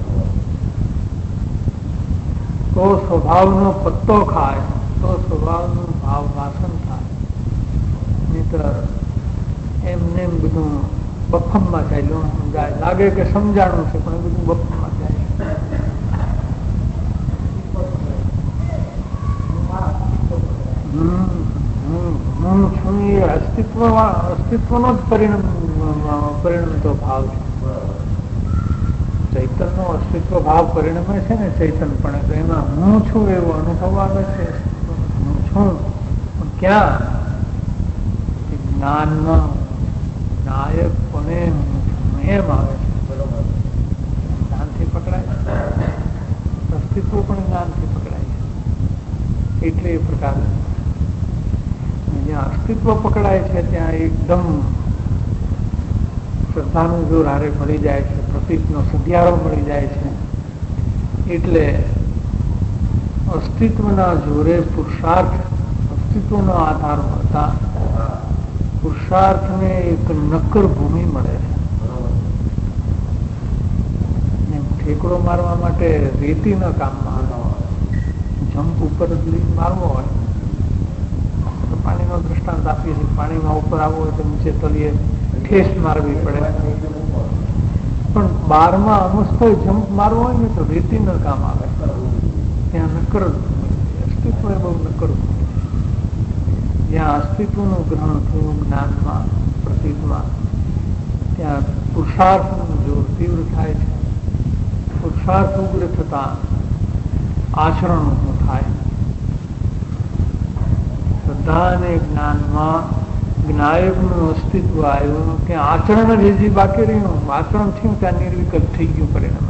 તો સ્વભાવનો પત્તો ખાય, તો સ્વભાવનું ભાવ વાસન થાય. નહીતર એમને એમ બધું બફમમાં જાય, સમજાય લાગે કે સમજાણું છે પણ બધું બફમમાં જાય. હમ હું છું એ અસ્તિત્વ અસ્તિત્વનો જ પરિણામ પરિણમતો ભાવ છે. ચૈતનનો અસ્તિત્વ ભાવ પરિણમે છે ને ચૈતન, પણ એમાં હું છું એવો અનુભવ આવે છે. હું છું પણ ક્યાં? જ્ઞાનમાં નાયકપણે એમ આવે છે. બરોબર, જ્ઞાનથી પકડાય છે. અસ્તિત્વ પણ જ્ઞાનથી પકડાય છે. એટલે એ પ્રકાર જ્યાં અસ્તિત્વ પકડાય છે ત્યાં એકદમ શ્રદ્ધાનું જોર હારે મળી જાય છે, પ્રતીકનો સધિયારો મળી જાય છે. એટલે અસ્તિત્વના જોરે પુરુષાર્થ, અસ્તિત્વનો આધાર મળતા પુરુષાર્થને એક નક્કર ભૂમિ મળે છે. એમ ઠેકડો મારવા માટે રેતીના કામમાં જમ્પ ઉપર મારવો હોય તો પાણીનો દ્રષ્ટાંત આપીએ છીએ. પાણીમાં ઉપર આવવો હોય તો નીચે તળિયે ઠેસ મારવી પડે, પણ બારમાં અમસ્તો જમ્પ મારવો હોય ને તો રેતીનું કામ આવે. ત્યાં નક્કર અસ્તિત્વ એ બહુ નક્કર. જ્યાં અસ્તિત્વનું ગ્રહણ થયું જ્ઞાનમાં, પ્રતીકમાં, ત્યાં પુરુષાર્થનું જોર તીવ્ર થાય છે. પુરુષાર્થ ઉગ્ર થતા આચરણ ઊભું થાય. શ્રદ્ધા અને જ્ઞાનમાં જ્ઞાયકનું અસ્તિત્વ આવ્યું કે આચરણ જ હજી બાકી રહ્યું. આચરણ થયું ત્યાં નિર્વિકલ્પ થઈ ગયું પરિણામ.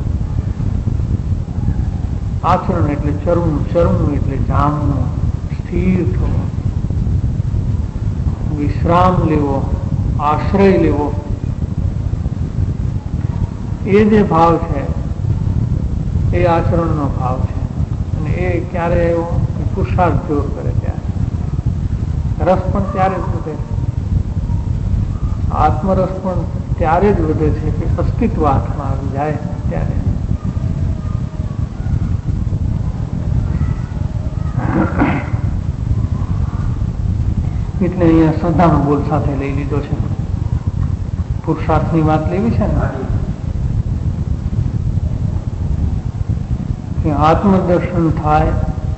આચરણ એટલે ચરવું, ચરવું એટલે જામવું, સ્થિર થવું, વિશ્રામ લેવો, આશ્રય લેવો. એ જે ભાવ છે એ આચરણનો ભાવ છે. અને એ ક્યારે એવો પુરુષાર્થ જોર કરે ત્યારે રસ પણ ત્યારે જ વધે. આત્મરસ પણ ત્યારે જ વધે છે કે અસ્તિત્વ હાથમાં આવી જાય ત્યારે. એટલે અહીંયા શ્રદ્ધાનો બોલ સાથે લઈ લીધો છે. પુરુષાર્થની વાત લેવી છે ને કે આત્મદર્શન થાય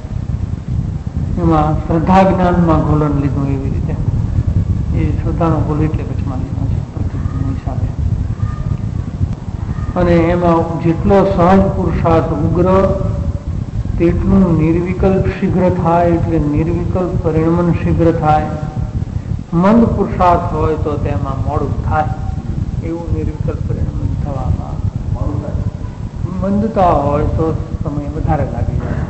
એમાં શ્રદ્ધા જ્ઞાનમાં ઘોલન લીધું. એવી રીતે એ શ્રદ્ધાનો બોલ એટલે વચમાં લીધો છે પ્રતિક્રમની સાથે. અને એમાં જેટલો સહજ પુરુષાર્થ ઉગ્ર તેટલું નિર્વિકલ્પ શીઘ્ર થાય, એટલે નિર્વિકલ્પ પરિણમન શીઘ્ર થાય. મંદ પુરુષાર્થ હોય તો તેમાં મોડું થાય. એવું નિર્વિકલ્પ પરિણમન થવામાં મોડું થાય. મંદતા હોય તો સમય વધારે લાગી જાય.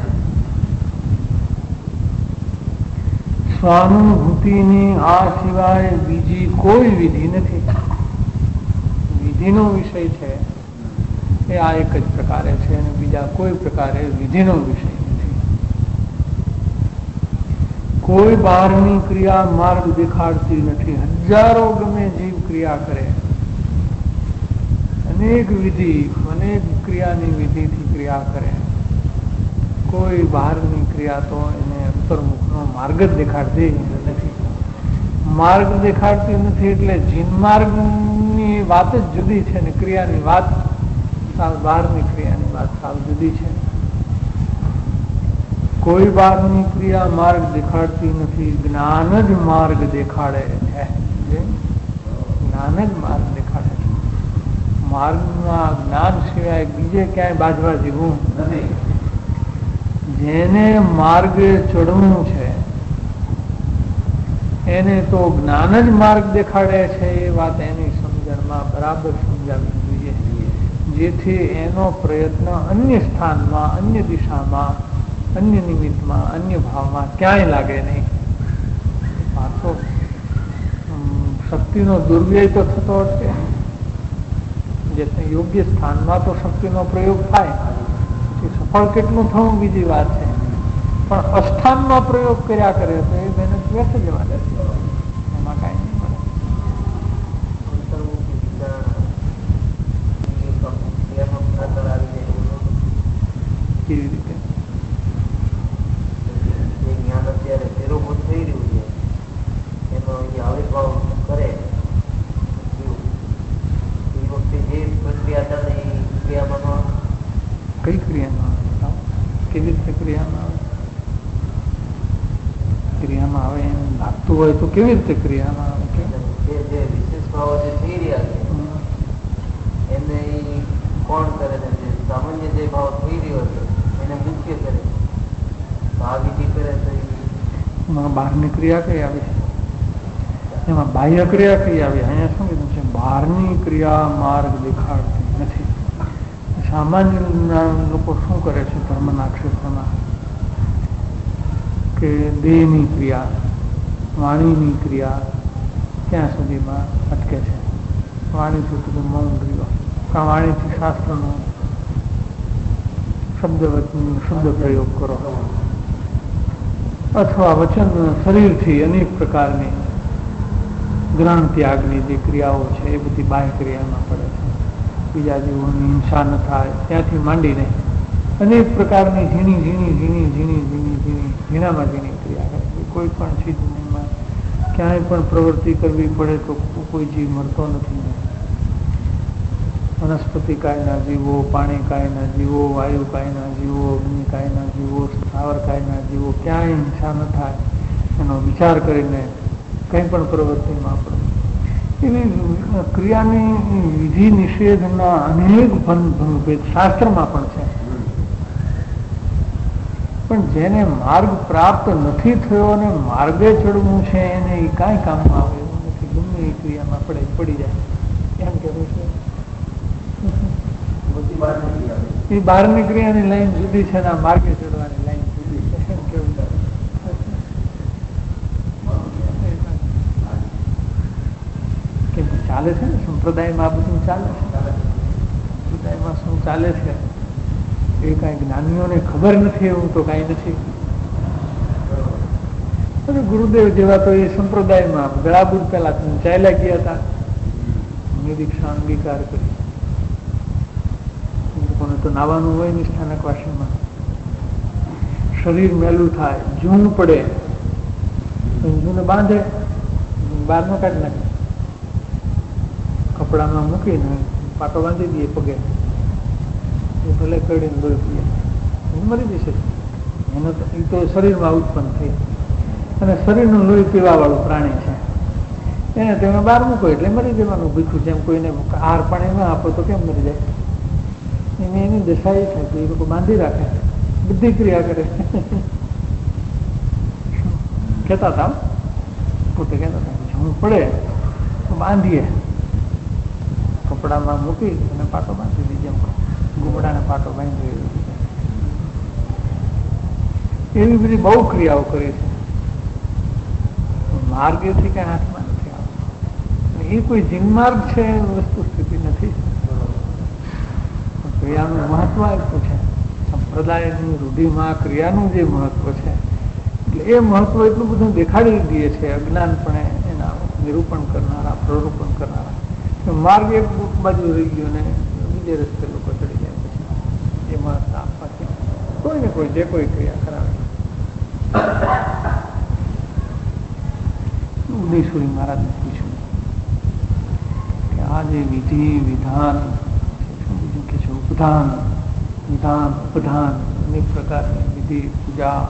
સ્વાનુભૂતિની આ સિવાય બીજી કોઈ વિધિ નથી. વિધિનો વિષય છે એ આ એક જ પ્રકારે છે અને બીજા કોઈ પ્રકારે વિધિનો વિષય નથી. કોઈ બહારની ક્રિયા માર્ગ દેખાડતી નથી. હજારો ગમે જીવ ક્રિયા કરે, અનેક વિધિ અનેક ક્રિયાની વિધિથી ક્રિયા કરે, કોઈ બહારની ક્રિયા તો એને અંતર્મુખનો માર્ગ જ દેખાડતી નથી. માર્ગ દેખાડતી નથી એટલે જીન માર્ગની વાત જ જુદી છે ને ક્રિયાની વાત બહારની ક્રિયાની વાત સાવ જુદી છે. કોઈ બહારની ક્રિયા માર્ગ દેખાડતી નથી. જ્ઞાન જ માર્ગ દેખાડે છે. જ્ઞાન જ માર્ગ દેખાડે છે. માર્ગમાં જ્ઞાન સિવાય બીજે ક્યાંય બાજવા જેવું નથી. જેને માર્ગે ચડવું છે એને તો જ્ઞાન જ માર્ગ દેખાડે છે. એ વાત એની સમજણમાં બરાબર સમજાવવી જોઈએ, જેથી એનો પ્રયત્ન અન્ય સ્થાનમાં, અન્ય દિશામાં, અન્ય નિમિત્તમાં, અન્ય ભાવમાં ક્યાંય લાગે નહીં. પાછો શક્તિનો દુર્વ્યય તો થતો હશે. જે યોગ્ય સ્થાનમાં તો શક્તિનો પ્રયોગ થાય, સફળ કેટલું થવું બીજી વાત છે, પણ અસ્થાનમાં પ્રયોગ કર્યા કરે તો એ મહેનત વ્યર્થ જવા દે છે. એમાં કાંઈ નહીં મળે. કેવી રીતે જ્ઞાન અત્યારે ભેરોભૂત થઈ રહ્યું છે એનો આવિર્ભાવ કરે કઈ ક્રિયામાં આવે? કેવી રીતે ક્રિયામાં આવે? ક્રિયામાં આવે એમ લાગતું હોય તો કેવી રીતે ક્રિયામાં આવે? જે વિશેષ ભાવો જે થઈ રહ્યા છે એને કોણ કરે છે? સામાન્ય જે ભાવ થઈ રહ્યો છે એને મુખ્ય કરે, આ વિધિ કરે તો એમાં બહારની ક્રિયા કઈ આવી? એમાં બાહ્ય ક્રિયા કઈ આવી? અહીંયા શું કીધું છે? બહારની ક્રિયા માર્ગ દેખાડતી નથી. સામાન્ય લોકો શું કરે છે ધર્મના ક્ષેત્રમાં કે દેહની ક્રિયા, વાણીની ક્રિયા ત્યાં સુધીમાં અટકે છે. વાણીથી તો મૌન રહ્યો, કા વાણીથી શાસ્ત્રનો શબ્દ શબ્દ પ્રયોગ કરો, અથવા વચન શરીરથી અનેક પ્રકારની ગ્રહણ ત્યાગની જે ક્રિયાઓ છે એ બધી બાહ્ય ક્રિયામાં પડે છે. બીજા જીવોની હિંસા ન થાય ત્યાંથી માંડીને અનેક પ્રકારની ઝીણી ઝીણી ઝીણી ઝીણી ઝીણી ઝીણી ઝીણામાં ઝીણી ક્રિયા કરે. કોઈ પણ ચીજમાં ક્યાંય પણ પ્રવૃત્તિ કરવી પડે તો કોઈ જીવ મળતો નથી. વનસ્પતિ કાયના જીવો, પાણી કાયના જીવો, વાયુ કાયના જીવો, અગ્નિ કાયના જીવો, સ્થાવર કાયના જીવો, ક્યાંય હિંસા ન થાય એનો વિચાર કરીને કંઈ પણ પ્રવૃત્તિમાં આપણે એવી ક્રિયાની વિધિ નિષેધના અનેક ભંગભેદ શાસ્ત્રમાં પણ છે. પણ જેને માર્ગ પ્રાપ્ત નથી થયો અને માર્ગે ચડવું છે એને એ કાંઈ કામમાં આવે એવું નથી. ગમે એ ક્રિયામાં પડે પડી જાય એમ કહેવું છે. એ બહારની ક્રિયાની લાઈન જુદી છે ને માર્ગે ચડવાની લાઈન જુદી છે એમ કેવું કેમ કે ચાલે છે ને સંપ્રદાયમાં આ બધું ચાલે છે. સંપ્રદાયમાં શું ચાલે છે એ કાંઈ જ્ઞાનીઓને ખબર નથી એવું તો કાંઈ નથી. અને ગુરુદેવ જેવા તો એ સંપ્રદાયમાં ગળાબૂદ પેલા ચાલ્યા ગયા હતા, નિરીક્ષા અંગીકાર કરી. લોકોને તો નાવાનું હોય ને સ્થાનક વાસણમાં, શરીર મેલું થાય, જૂન પડે, જૂને બાંધે, બહારમાં કાઢી નાખે, કપડામાં મૂકીને પાટો બાંધી દઈએ પગે, એ ભલે કરીને લોહી પીએ, મરી જશે. એનો તો એ તો શરીરમાં ઉત્પન્ન થઈ અને શરીરનું લોહી પીવા વાળું પ્રાણી છે. એને તમે બહાર મૂકો એટલે મરી જવાનું. ભીખું જેમ કોઈને આહાર પાણી ના આપો તો કેમ મરી જાય? એને એની દશા એ થાય કે એ લોકો બાંધી રાખે, બધી ક્રિયા કરે. કહેતા હતા પોતે કહેતા હતા જવું પડે તો બાંધીએ, કપડામાં મૂકી અને પાટો બાંધી દઈએ, જેમ ગુમડાને પાટો બાંધી એવી બધી બહુ ક્રિયાઓ કરી છે. માર્ગેથી કઈ હાથમાં નથી આવતો. એ કોઈ જીનમાર્ગ છે વસ્તુ સ્થિતિ નથી. ક્રિયાનું મહત્વ આપ્યું છે સંપ્રદાયની રૂઢિમાં. ક્રિયાનું જે મહત્વ છે એટલે એ મહત્વ એટલું બધું દેખાડી દઈએ છે અજ્ઞાનપણે એના નિરૂપણ કરનારા, પ્રરૂપણ કરનારા. માર્ગ એક બાજુ રહી ગયો ને બીજે રસ્તે લોકો ચડી જાય. પછી એ મહત્વ આપવાથી કોઈ ને કોઈ જે કોઈ ક્રિયા કરાવે. ઉદયસુરી મહારાજને પૂછ્યું કે આ જે વિધિ વિધાન બીજું કે છે ઉપધાન વિધાન ઉપધાન અનેક પ્રકારની વિધિ પૂજા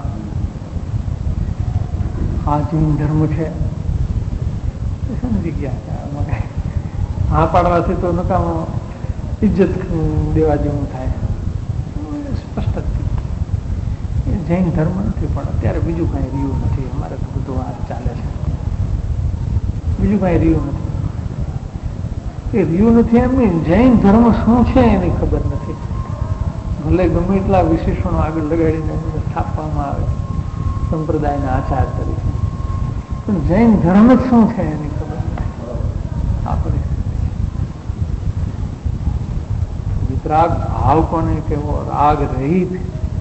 આ જૈન ધર્મ છે એ સમજી ગયા છે. હા પાડવાથી તો નકામો ઇજ્જત દેવા જેવું થાય. સ્પષ્ટ એ જૈન ધર્મ નથી, પણ અત્યારે બીજું કાંઈ રહ્યું નથી. અમારે તો બધું આ ચાલે છે, બીજું કાંઈ રહ્યું નથી. એ રહ્યું નથી એમ નહીં, જૈન ધર્મ શું છે એની ખબર નથી. ભલે ગમે એટલા વિશેષણો આગળ લગાડીને સ્થાપવામાં આવે સંપ્રદાયના આચાર તરીકે, પણ જૈન ધર્મ જ શું છે એની ખબર નથી. આ પરિસ્થિતિ વિતરાગ ભાવ કોને કેવો? રાગ રહિત,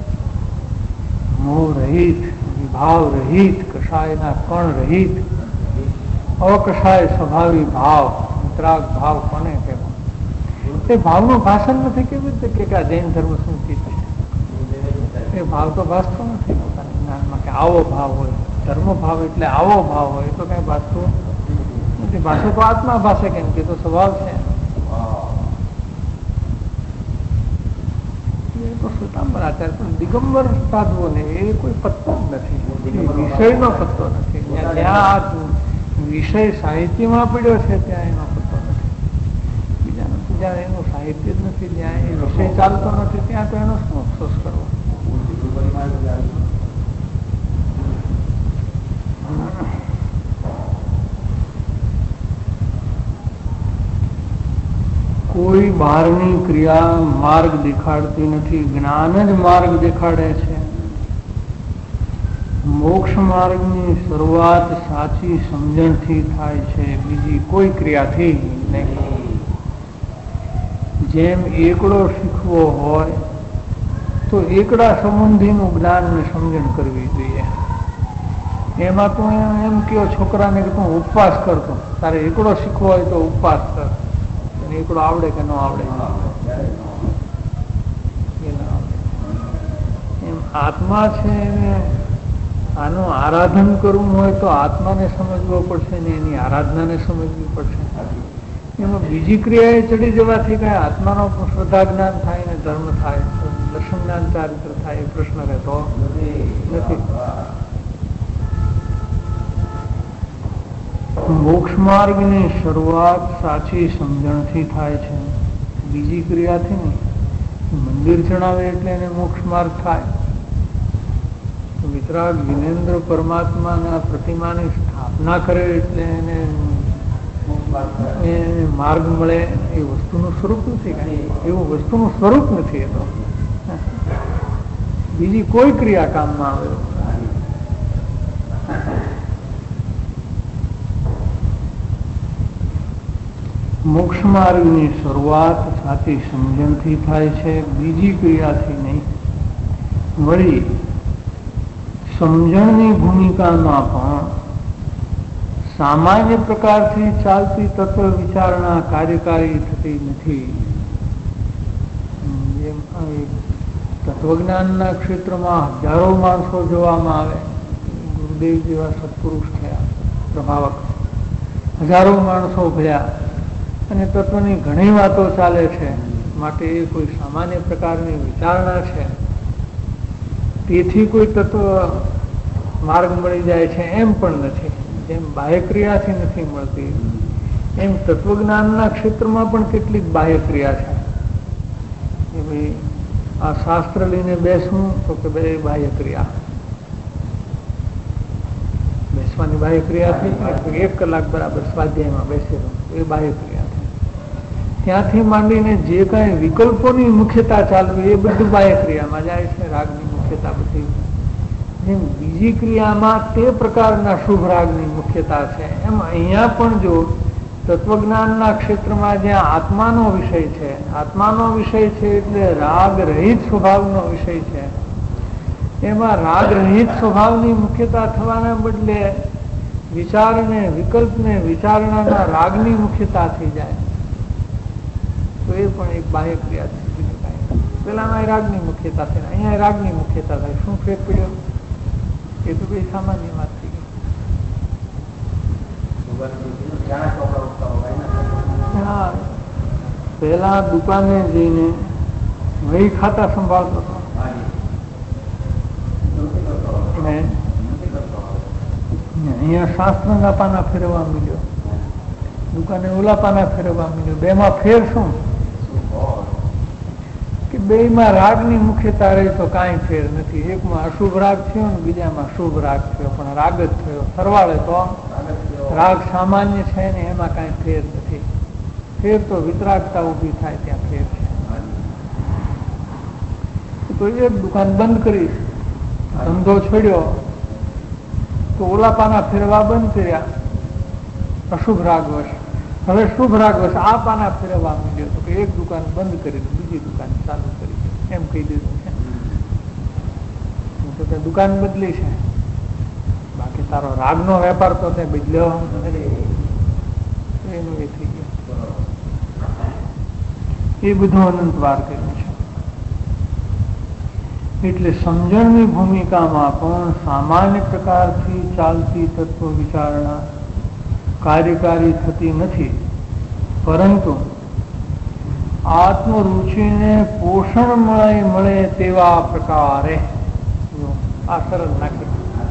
મોહ રહિત, વિભાવ રહિત, કષાયના કણ રહિત, અકષાય સ્વભાવી ભાવ. વિતરાગ ભાવ કોને કેવો? એ ભાવનું ભાષણ નથી. કેવી રીતે કે આ જૈન ધર્મ શું ચીજ છે? એ ભાવ તો ભાસતો નથી પોતાના જ્ઞાનમાં કે આવો ભાવ હોય. ધર્મ ભાવ એટલે આવો ભાવ હોય તો કઈ ભાસતું નથી. ભાષો તો આત્મા ભાષે, કેમ કે તો સ્વભાવ છે. એ તો શ્વેતાંબર આચાર્ય, પણ દિગંબર સાધુઓને એ કોઈ પત્તો જ નથી, વિષયનો પત્તો નથી. ત્યાં વિષય સાહિત્યમાં પડ્યો છે ત્યાં એનો પત્તો નથી. બીજાનું જ્યાં એનું સાહિત્ય જ નથી, જ્યાં એ વિષય ચાલતો નથી, ત્યાં તો એનો શું અફસોસ કરવો? કોઈ બહારની ક્રિયા માર્ગ દેખાડતી નથી, જ્ઞાન જ માર્ગ દેખાડે છે. મોક્ષ માર્ગની શરૂઆત સાચી સમજણથી થાય છે, બીજી કોઈ ક્રિયાથી નહીં. જેમ એકડો શીખવો હોય તો એકડા સંબંધીનું જ્ઞાન ને સમજણ કરવી જોઈએ. એમાં તો એમ કયો છોકરાને કે તું ઉપવાસ કરતો, તારે એકડો શીખવો હોય તો ઉપવાસ કર, એકડો આવડે કે ન આવડે એમ આત્મા છે એને આનું આરાધન કરવું હોય તો આત્માને સમજવો પડશે ને એની આરાધનાને સમજવી પડશે. એમાં બીજી ક્રિયાએ ચડી જવાથી કઈ આત્માનો શ્રદ્ધા જ્ઞાન થાય ને ધર્મ થાય, દર્શન જ્ઞાન ચારિત્ર થાય એ પ્રશ્ન રહેતો નથી. મોક્ષ માર્ગની શરૂઆત સાચી સમજણથી થાય છે, બીજી ક્રિયાથી નહીં. મંદિર ચણાવે એટલે એને મોક્ષ માર્ગ થાય. વિતરાગ વિનેન્દ્ર પરમાત્માના પ્રતિમાની સ્થાપના કરે એટલે એને માર્ગ મળે. એ વસ્તુનું સ્વરૂપ નથી, એવું વસ્તુનું સ્વરૂપ નથી. એ તો બીજી કોઈ ક્રિયા કામમાં આવે. મોક્ષ માર્ગની શરૂઆત સાચી સમજણથી થાય છે, બીજી ક્રિયાથી નહીં. વળી સમજણની ભૂમિકામાં પણ સામાન્ય પ્રકારથી ચાલતી તત્વ વિચારણા કાર્યકારી થતી નથી. જેમ તત્વજ્ઞાનના ક્ષેત્રમાં હજારો માણસો જોવામાં આવે, ગુરુદેવ જેવા સત્પુરુષ થયા પ્રભાવક, હજારો માણસો ભળ્યા અને તત્વની ઘણી વાતો ચાલે છે. માટે એ કોઈ સામાન્ય પ્રકારની વિચારણા છે, તેથી કોઈ તત્વ માર્ગ મળી જાય છે એમ પણ નથી. જેમ બાહ્ય ક્રિયાથી નથી મળતી, એમ તત્વજ્ઞાનના ક્ષેત્રમાં પણ કેટલીક બાહ્ય ક્રિયા છે. કે ભાઈ આ શાસ્ત્ર લઈને બેસવું તો કે બે બાહ્ય ક્રિયા, બેસવાની બાહ્ય ક્રિયાથી એક કલાક બરાબર સ્વાધ્યાયમાં બેસેલું એ બાહ્ય ક્રિયા. ત્યાંથી માંડીને જે કાંઈ વિકલ્પોની મુખ્યતા ચાલવી એ બધું બાહ્ય ક્રિયામાં જાય છે. રાગની મુખ્યતા બધી, જેમ બીજી ક્રિયામાં તે પ્રકારના શુભ રાગની મુખ્યતા છે, એમ અહીંયા પણ જો તત્વજ્ઞાનના ક્ષેત્રમાં જ્યાં આત્માનો વિષય છે, આત્માનો વિષય છે એટલે રાગ રહિત સ્વભાવનો વિષય છે, એમાં રાગ રહિત સ્વભાવની મુખ્યતા થવાના બદલે વિચારને વિકલ્પને વિચારણાના રાગની મુખ્યતા થઈ જાય તો એ પણ એક બાહ્ય ક્રિયા છે. બીજું કાંઈ પેલામાં રાગની મુખ્યતા થાય, અહીંયા રાગની મુખ્યતા થાય. શું ફેર પડ્યો? એ તો કઈ સામાન્ય વાત થઈ ગઈ. હા, પેલા દુકાને જઈને વહી ખાતા સંભાળતો હતો, અહીંયા શાસ્ત્રના પાના ફેરવવા મળ્યો, દુકાને ઓલા પાના ફેરવવા મળ્યો. બે માં ફેર શું કે બે માં રાગની મુખ્યતા રહી તો કાંઈ ફેર નથી. એકમાં અશુભ રાગ થયો ને બીજામાં શુભ રાગ થયો, પણ રાગ જ થયો. સરવાળે તો રાગ સામાન્ય છે ને એમાં કાંઈ ફેર નથી. ફેર તો વિતરાગતા ઉભી થાય ત્યાં ફેર છે. તો એક દુકાન બંધ કરી, ધંધો છોડ્યો તો ઓલા પાના ફેરવા બંધ કર્યા અશુભ રાગ વશ. હવે શુભ રાગ વશ આ પાના ફેરવવા માંડ્યો તો કે એક દુકાન બંધ કરી બીજી દુકાન ચાલુ કરી એમ કહી દીધું છે. તો તે દુકાન બદલી છે, બાકી તારો રાગનો વેપાર તો તે બદલ્યો એનું એ થઈ ગયું. એ બધું અનંતવાર કર્યું છે. એટલે સમજણની ભૂમિકામાં પણ સામાન્ય પ્રકારથી ચાલતી તત્વ વિચારણા કાર્યકારી થતી નથી, પરંતુ આત્મરુચિને પોષણ મળે મળે તેવા પ્રકારે, આ સરળ નાખી,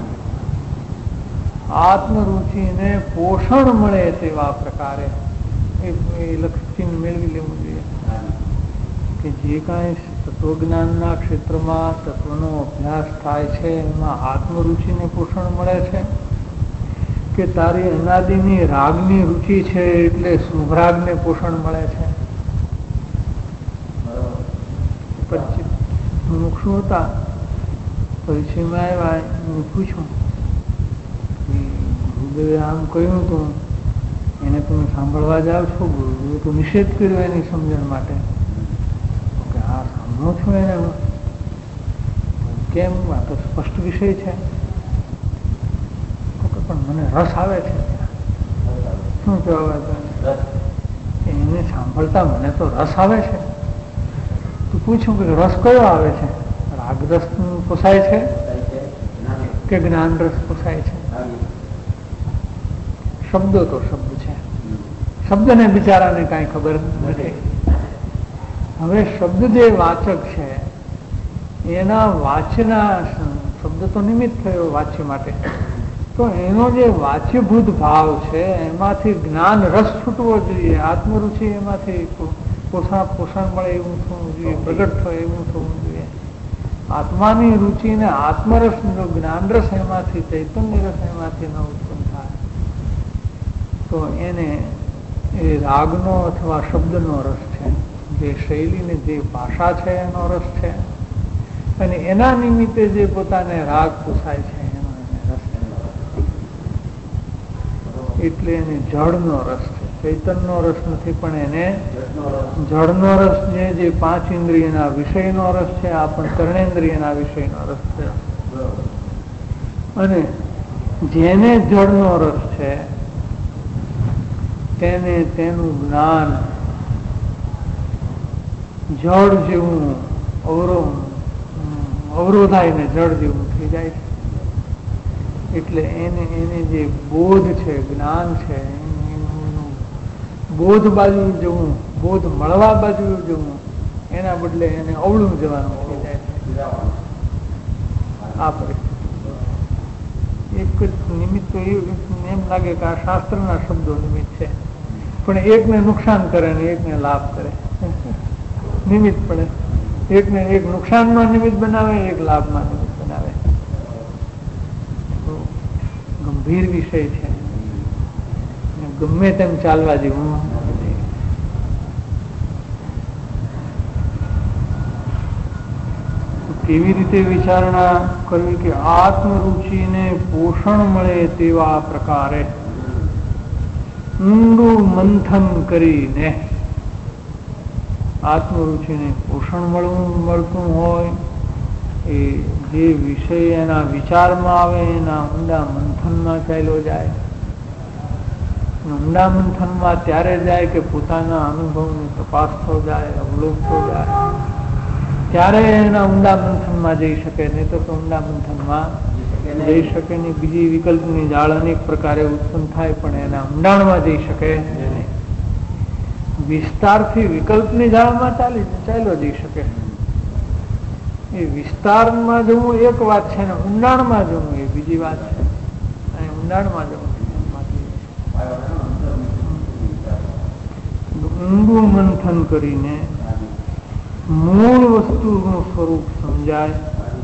આત્મરુચિને પોષણ મળે તેવા પ્રકારે એ લક્ષચિહ્ન મેળવી લેવું જોઈએ કે જે કાંઈ તત્વજ્ઞાનના ક્ષેત્રમાં તત્વનો અભ્યાસ થાય છે એમાં આત્મરુચિને પોષણ મળે છે કે તારી અનાદિની રાગની રુચિ છે એટલે શુભરાગને પોષણ મળે છે. પરિચિત મુક્ષુ હતા, પરિચયમાં આવ્યા, હું પૂછું ગુરુદેવે આમ કહ્યું હતું, એને તમે સાંભળવા જાઓ છો? ગુરુદેવે તો નિષેધ કર્યો એની સમજણ માટે કે હા સાંભળો છો એને, કેમ? આ તો સ્પષ્ટ વિષય છે. પણ મને રસ આવે છે. શું જવાબ આપ્યો? એને સાંભળતા મને તો રસ આવે છે. તું પૂછું કે રસ કયો આવે છે? રાગ રસ પોસાય છે કે જ્ઞાન રસ પોસાય છે? શબ્દો તો શબ્દ છે, શબ્દને બિચારાને કાંઈ ખબર નથી. હવે શબ્દ જે વાચક છે એના વાચના, શબ્દ તો નિમિત્ત થયો વાચ્ય માટે, તો એનો જે વાચ્યભૂત ભાવ છે એમાંથી જ્ઞાન રસ છૂટવો જોઈએ, આત્મરુચિ એમાંથી પોષણ પોષણ મળે એવું થવું જોઈએ, પ્રગટ થાય એવું થવું જોઈએ. આત્માની રુચિ ને આત્મરસ, જ્ઞાનરસ એમાંથી, ચૈતન્ય રસ એમાંથી ન ઉત્પન્ન થાય તો એને એ રાગનો અથવા શબ્દનો રસ છે, જે શૈલીને જે ભાષા છે એનો રસ છે, અને એના નિમિત્તે જે પોતાને રાગ પોસાય છે એનો એને રસ છે. એટલે એને જળનો રસ છે, ચૈતનનો રસ નથી, પણ એને જળનો રસ છે. જે પાંચ ઇન્દ્રિયના વિષયનો રસ છે, આ પણ કર્ણેન્દ્રિયના વિષયનો રસ છે. અને જેને જળનો રસ છે તેને તેનું જ્ઞાન જળ જેવું અવરોધ અવરોધાય ને જળ જેવું થઈ જાય છે. એટલે એને એને જે બોધ છે, જ્ઞાન છે, એનું બોધ બાજુ જવું, બોધ મળવા બાજુ જવું, એના બદલે એને અવળું જવાનું થઈ જાય છે. આ પરિસ્થિતિ એક જ નિમિત્ત તો એમ લાગે કે આ શાસ્ત્રના શબ્દો નિમિત્ત છે, પણ એકને નુકસાન કરે ને એકને લાભ કરે. નિમિત્ત પડે, એકને એક નુકસાનમાં નિમિત્ત બનાવે, એક લાભમાં નિમિત્ત બનાવે. ગંભીર વિષય છે, ગમે તેમ ચાલવા જેવું. કેવી રીતે વિચારણા કરવી કે આત્મરુચિને પોષણ મળે તેવા પ્રકારે ઊંડું મંથન કરીને આત્મરુચિને પોષણ મળવું મળતું હોય એ જે વિષય એના વિચારમાં આવે એના ઊંડા મંથનમાં ચાલ્યો જાય. ઊંડા મંથનમાં ત્યારે જાય કે પોતાના અનુભવની તપાસતો જાય, અવલોકતો જાય, ત્યારે એના ઊંડા મંથનમાં જઈ શકે. નહીં તો ઊંડા મંથનમાં જઈ શકે નહીં. બીજી વિકલ્પની જાળ અનેક પ્રકારે ઉત્પન્ન થાય પણ એના ઊંડાણમાં જઈ શકે નહીં. વિસ્તારથી વિકલ્પની જાળમાં ચાલી ચાલ્યો જઈ શકે. એ વિસ્તારમાં જવું એક વાત છે ને ઊંડાણમાં જવું એ બીજી વાત છે. અને ઊંડાણમાં જવું ઊંડું મંથન કરીને મૂળ વસ્તુનું સ્વરૂપ સમજાય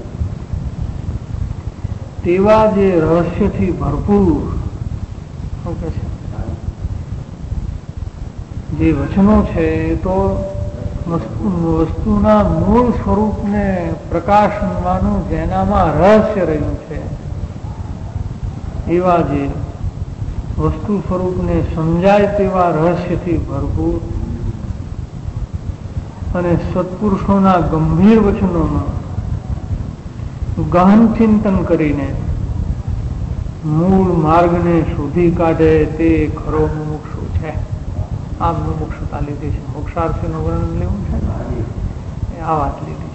તેવા જે રહસ્યથી ભરપૂર જે વચનો છે એ તો વસ્તુના મૂળ સ્વરૂપને પ્રકાશવાનું જેનામાં રહસ્ય રહ્યું છે એવા જે વસ્તુ સ્વરૂપને સમજાય તેવા રહસ્યથી ભરપૂર અને સત્પુરુષોના ગંભીર વચનોમાં ગહન ચિંતન કરીને મૂળ માર્ગને શોધી કાઢે તે ખરો મુમુક્ષુ છે. આ મુમુક્ષુતા લીધી છે. મોક્ષાર્થીનું વર્ણન લેવું છે એ આ વાત લીધી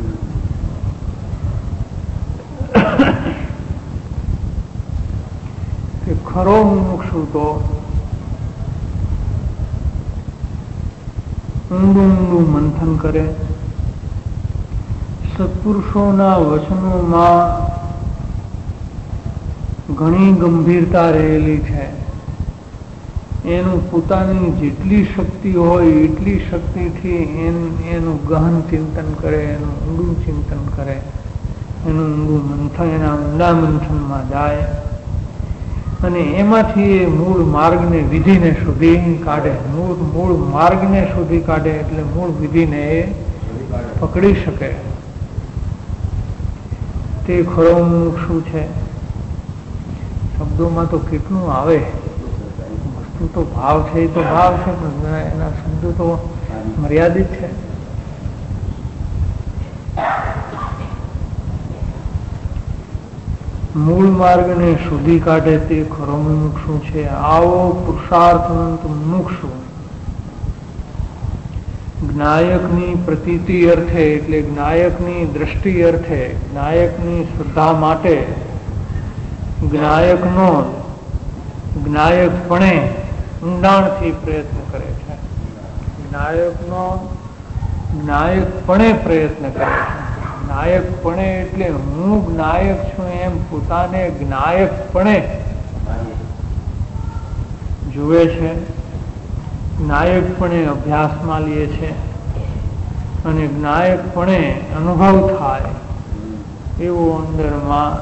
છે કે ખરો મુમુક્ષુ તો ઊંડું ઊંડું મંથન કરે. સત્પુરુષોના વચનોમાં ઘણી ગંભીરતા રહેલી છે. એનું પોતાની જેટલી શક્તિ હોય એટલી શક્તિથી એનું ગહન ચિંતન કરે, એનું ઊંડું ચિંતન કરે, એનું ઊંડું મંથન, એના ઊંડા મંથનમાં જાય અને એમાંથી એ મૂળ માર્ગને વિધિને શોધી કાઢે. મૂળ મૂળ માર્ગને શોધી કાઢે એટલે મૂળ વિધિને એ પકડી શકે. તે ખરો શું છે? શબ્દોમાં તો કેટલું આવે, વસ્તુ તો ભાવ છે, એ તો ભાવ છે, પણ એના શબ્દો તો મર્યાદિત છે. મૂળ માર્ગને શોધી કાઢે તે ખરો મુમુક્ષુ છે. આવો પુરુષાર્થવંત મુમુક્ષુ જ્ઞાયકની પ્રતીતિ અર્થે એટલે જ્ઞાયકની દ્રષ્ટિ અર્થે, જ્ઞાયકની શ્રદ્ધા માટે જ્ઞાયકનો જ્ઞાયકપણે ઊંડાણથી પ્રયત્ન કરે છે. જ્ઞાયકનો જ્ઞાયકપણે પ્રયત્ન કરે છે. જ્ઞાયકપણે એટલે હું જ્ઞાયક છું એમ પોતાને જ્ઞાયકપણે જુએ છે, જ્ઞાયકપણે અભ્યાસમાં લે છે અને જ્ઞાયકપણે અનુભવ થાય એવો અંદરમાં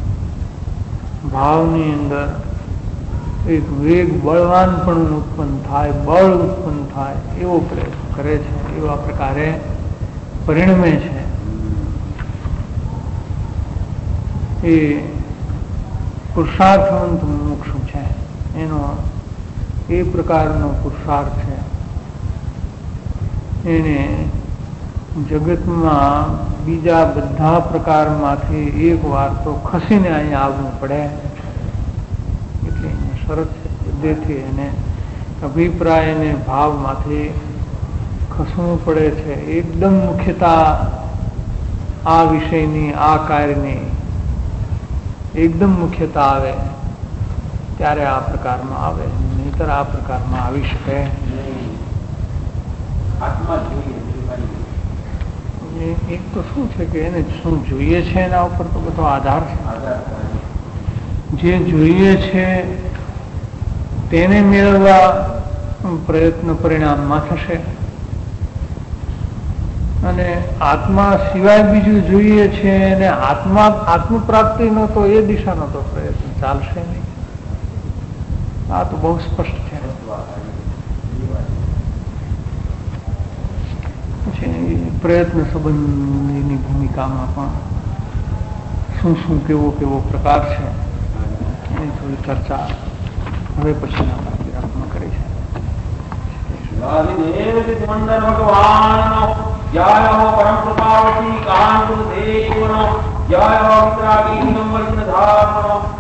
ભાવની અંદર એક વેગ બળવાન પણ ઉત્પન્ન થાય, બળ ઉત્પન્ન થાય એવો પ્રયત્ન કરે છે. એવા પ્રકારે પરિણમે છે. એ પુરુષાર્થવંત મુમુક્ષુ છે. એનો એ પ્રકારનો પુરુષાર્થ છે. એને જગતમાં બીજા બધા પ્રકારમાંથી એક વાર તો ખસીને અહીંયા આવવું પડે એટલે એને શરત છે. બુદ્ધિથી એને અભિપ્રાય અને ભાવમાંથી ખસવું પડે છે. એકદમ મુખ્યતા આ વિષયની, આ કાર્યની એકદમ મુખ્યતા આવે ત્યારે આ પ્રકારમાં આવે, નહીતર આ પ્રકારમાં આવી શકે. એક તો શું છે કે એને શું જોઈએ છે એના ઉપર તો બધો આધાર છે. જે જોઈએ છે તેને મેળવવા પ્રયત્ન પરિણામમાં થશે અને આત્મા સિવાય બીજું જોઈએ છે અને આત્મા આત્મ પ્રાપ્તિનો તો એ દિશાનો તો પ્રયત્ન ચાલશે નહીં. આ તો બહુ સ્પષ્ટ છે. પ્રયત્ન સંબંધની ભૂમિકામાં પણ શું શું કેવો કેવો પ્રકાર છે એની થોડી ચર્ચા હવે પછીના કાર્યક્રમમાં કરી છે. ભગવાન જય હો પરમ કૃપાવતી કાન ગુરુદેવનો જય હો મિત્રાગી નંબર ધામ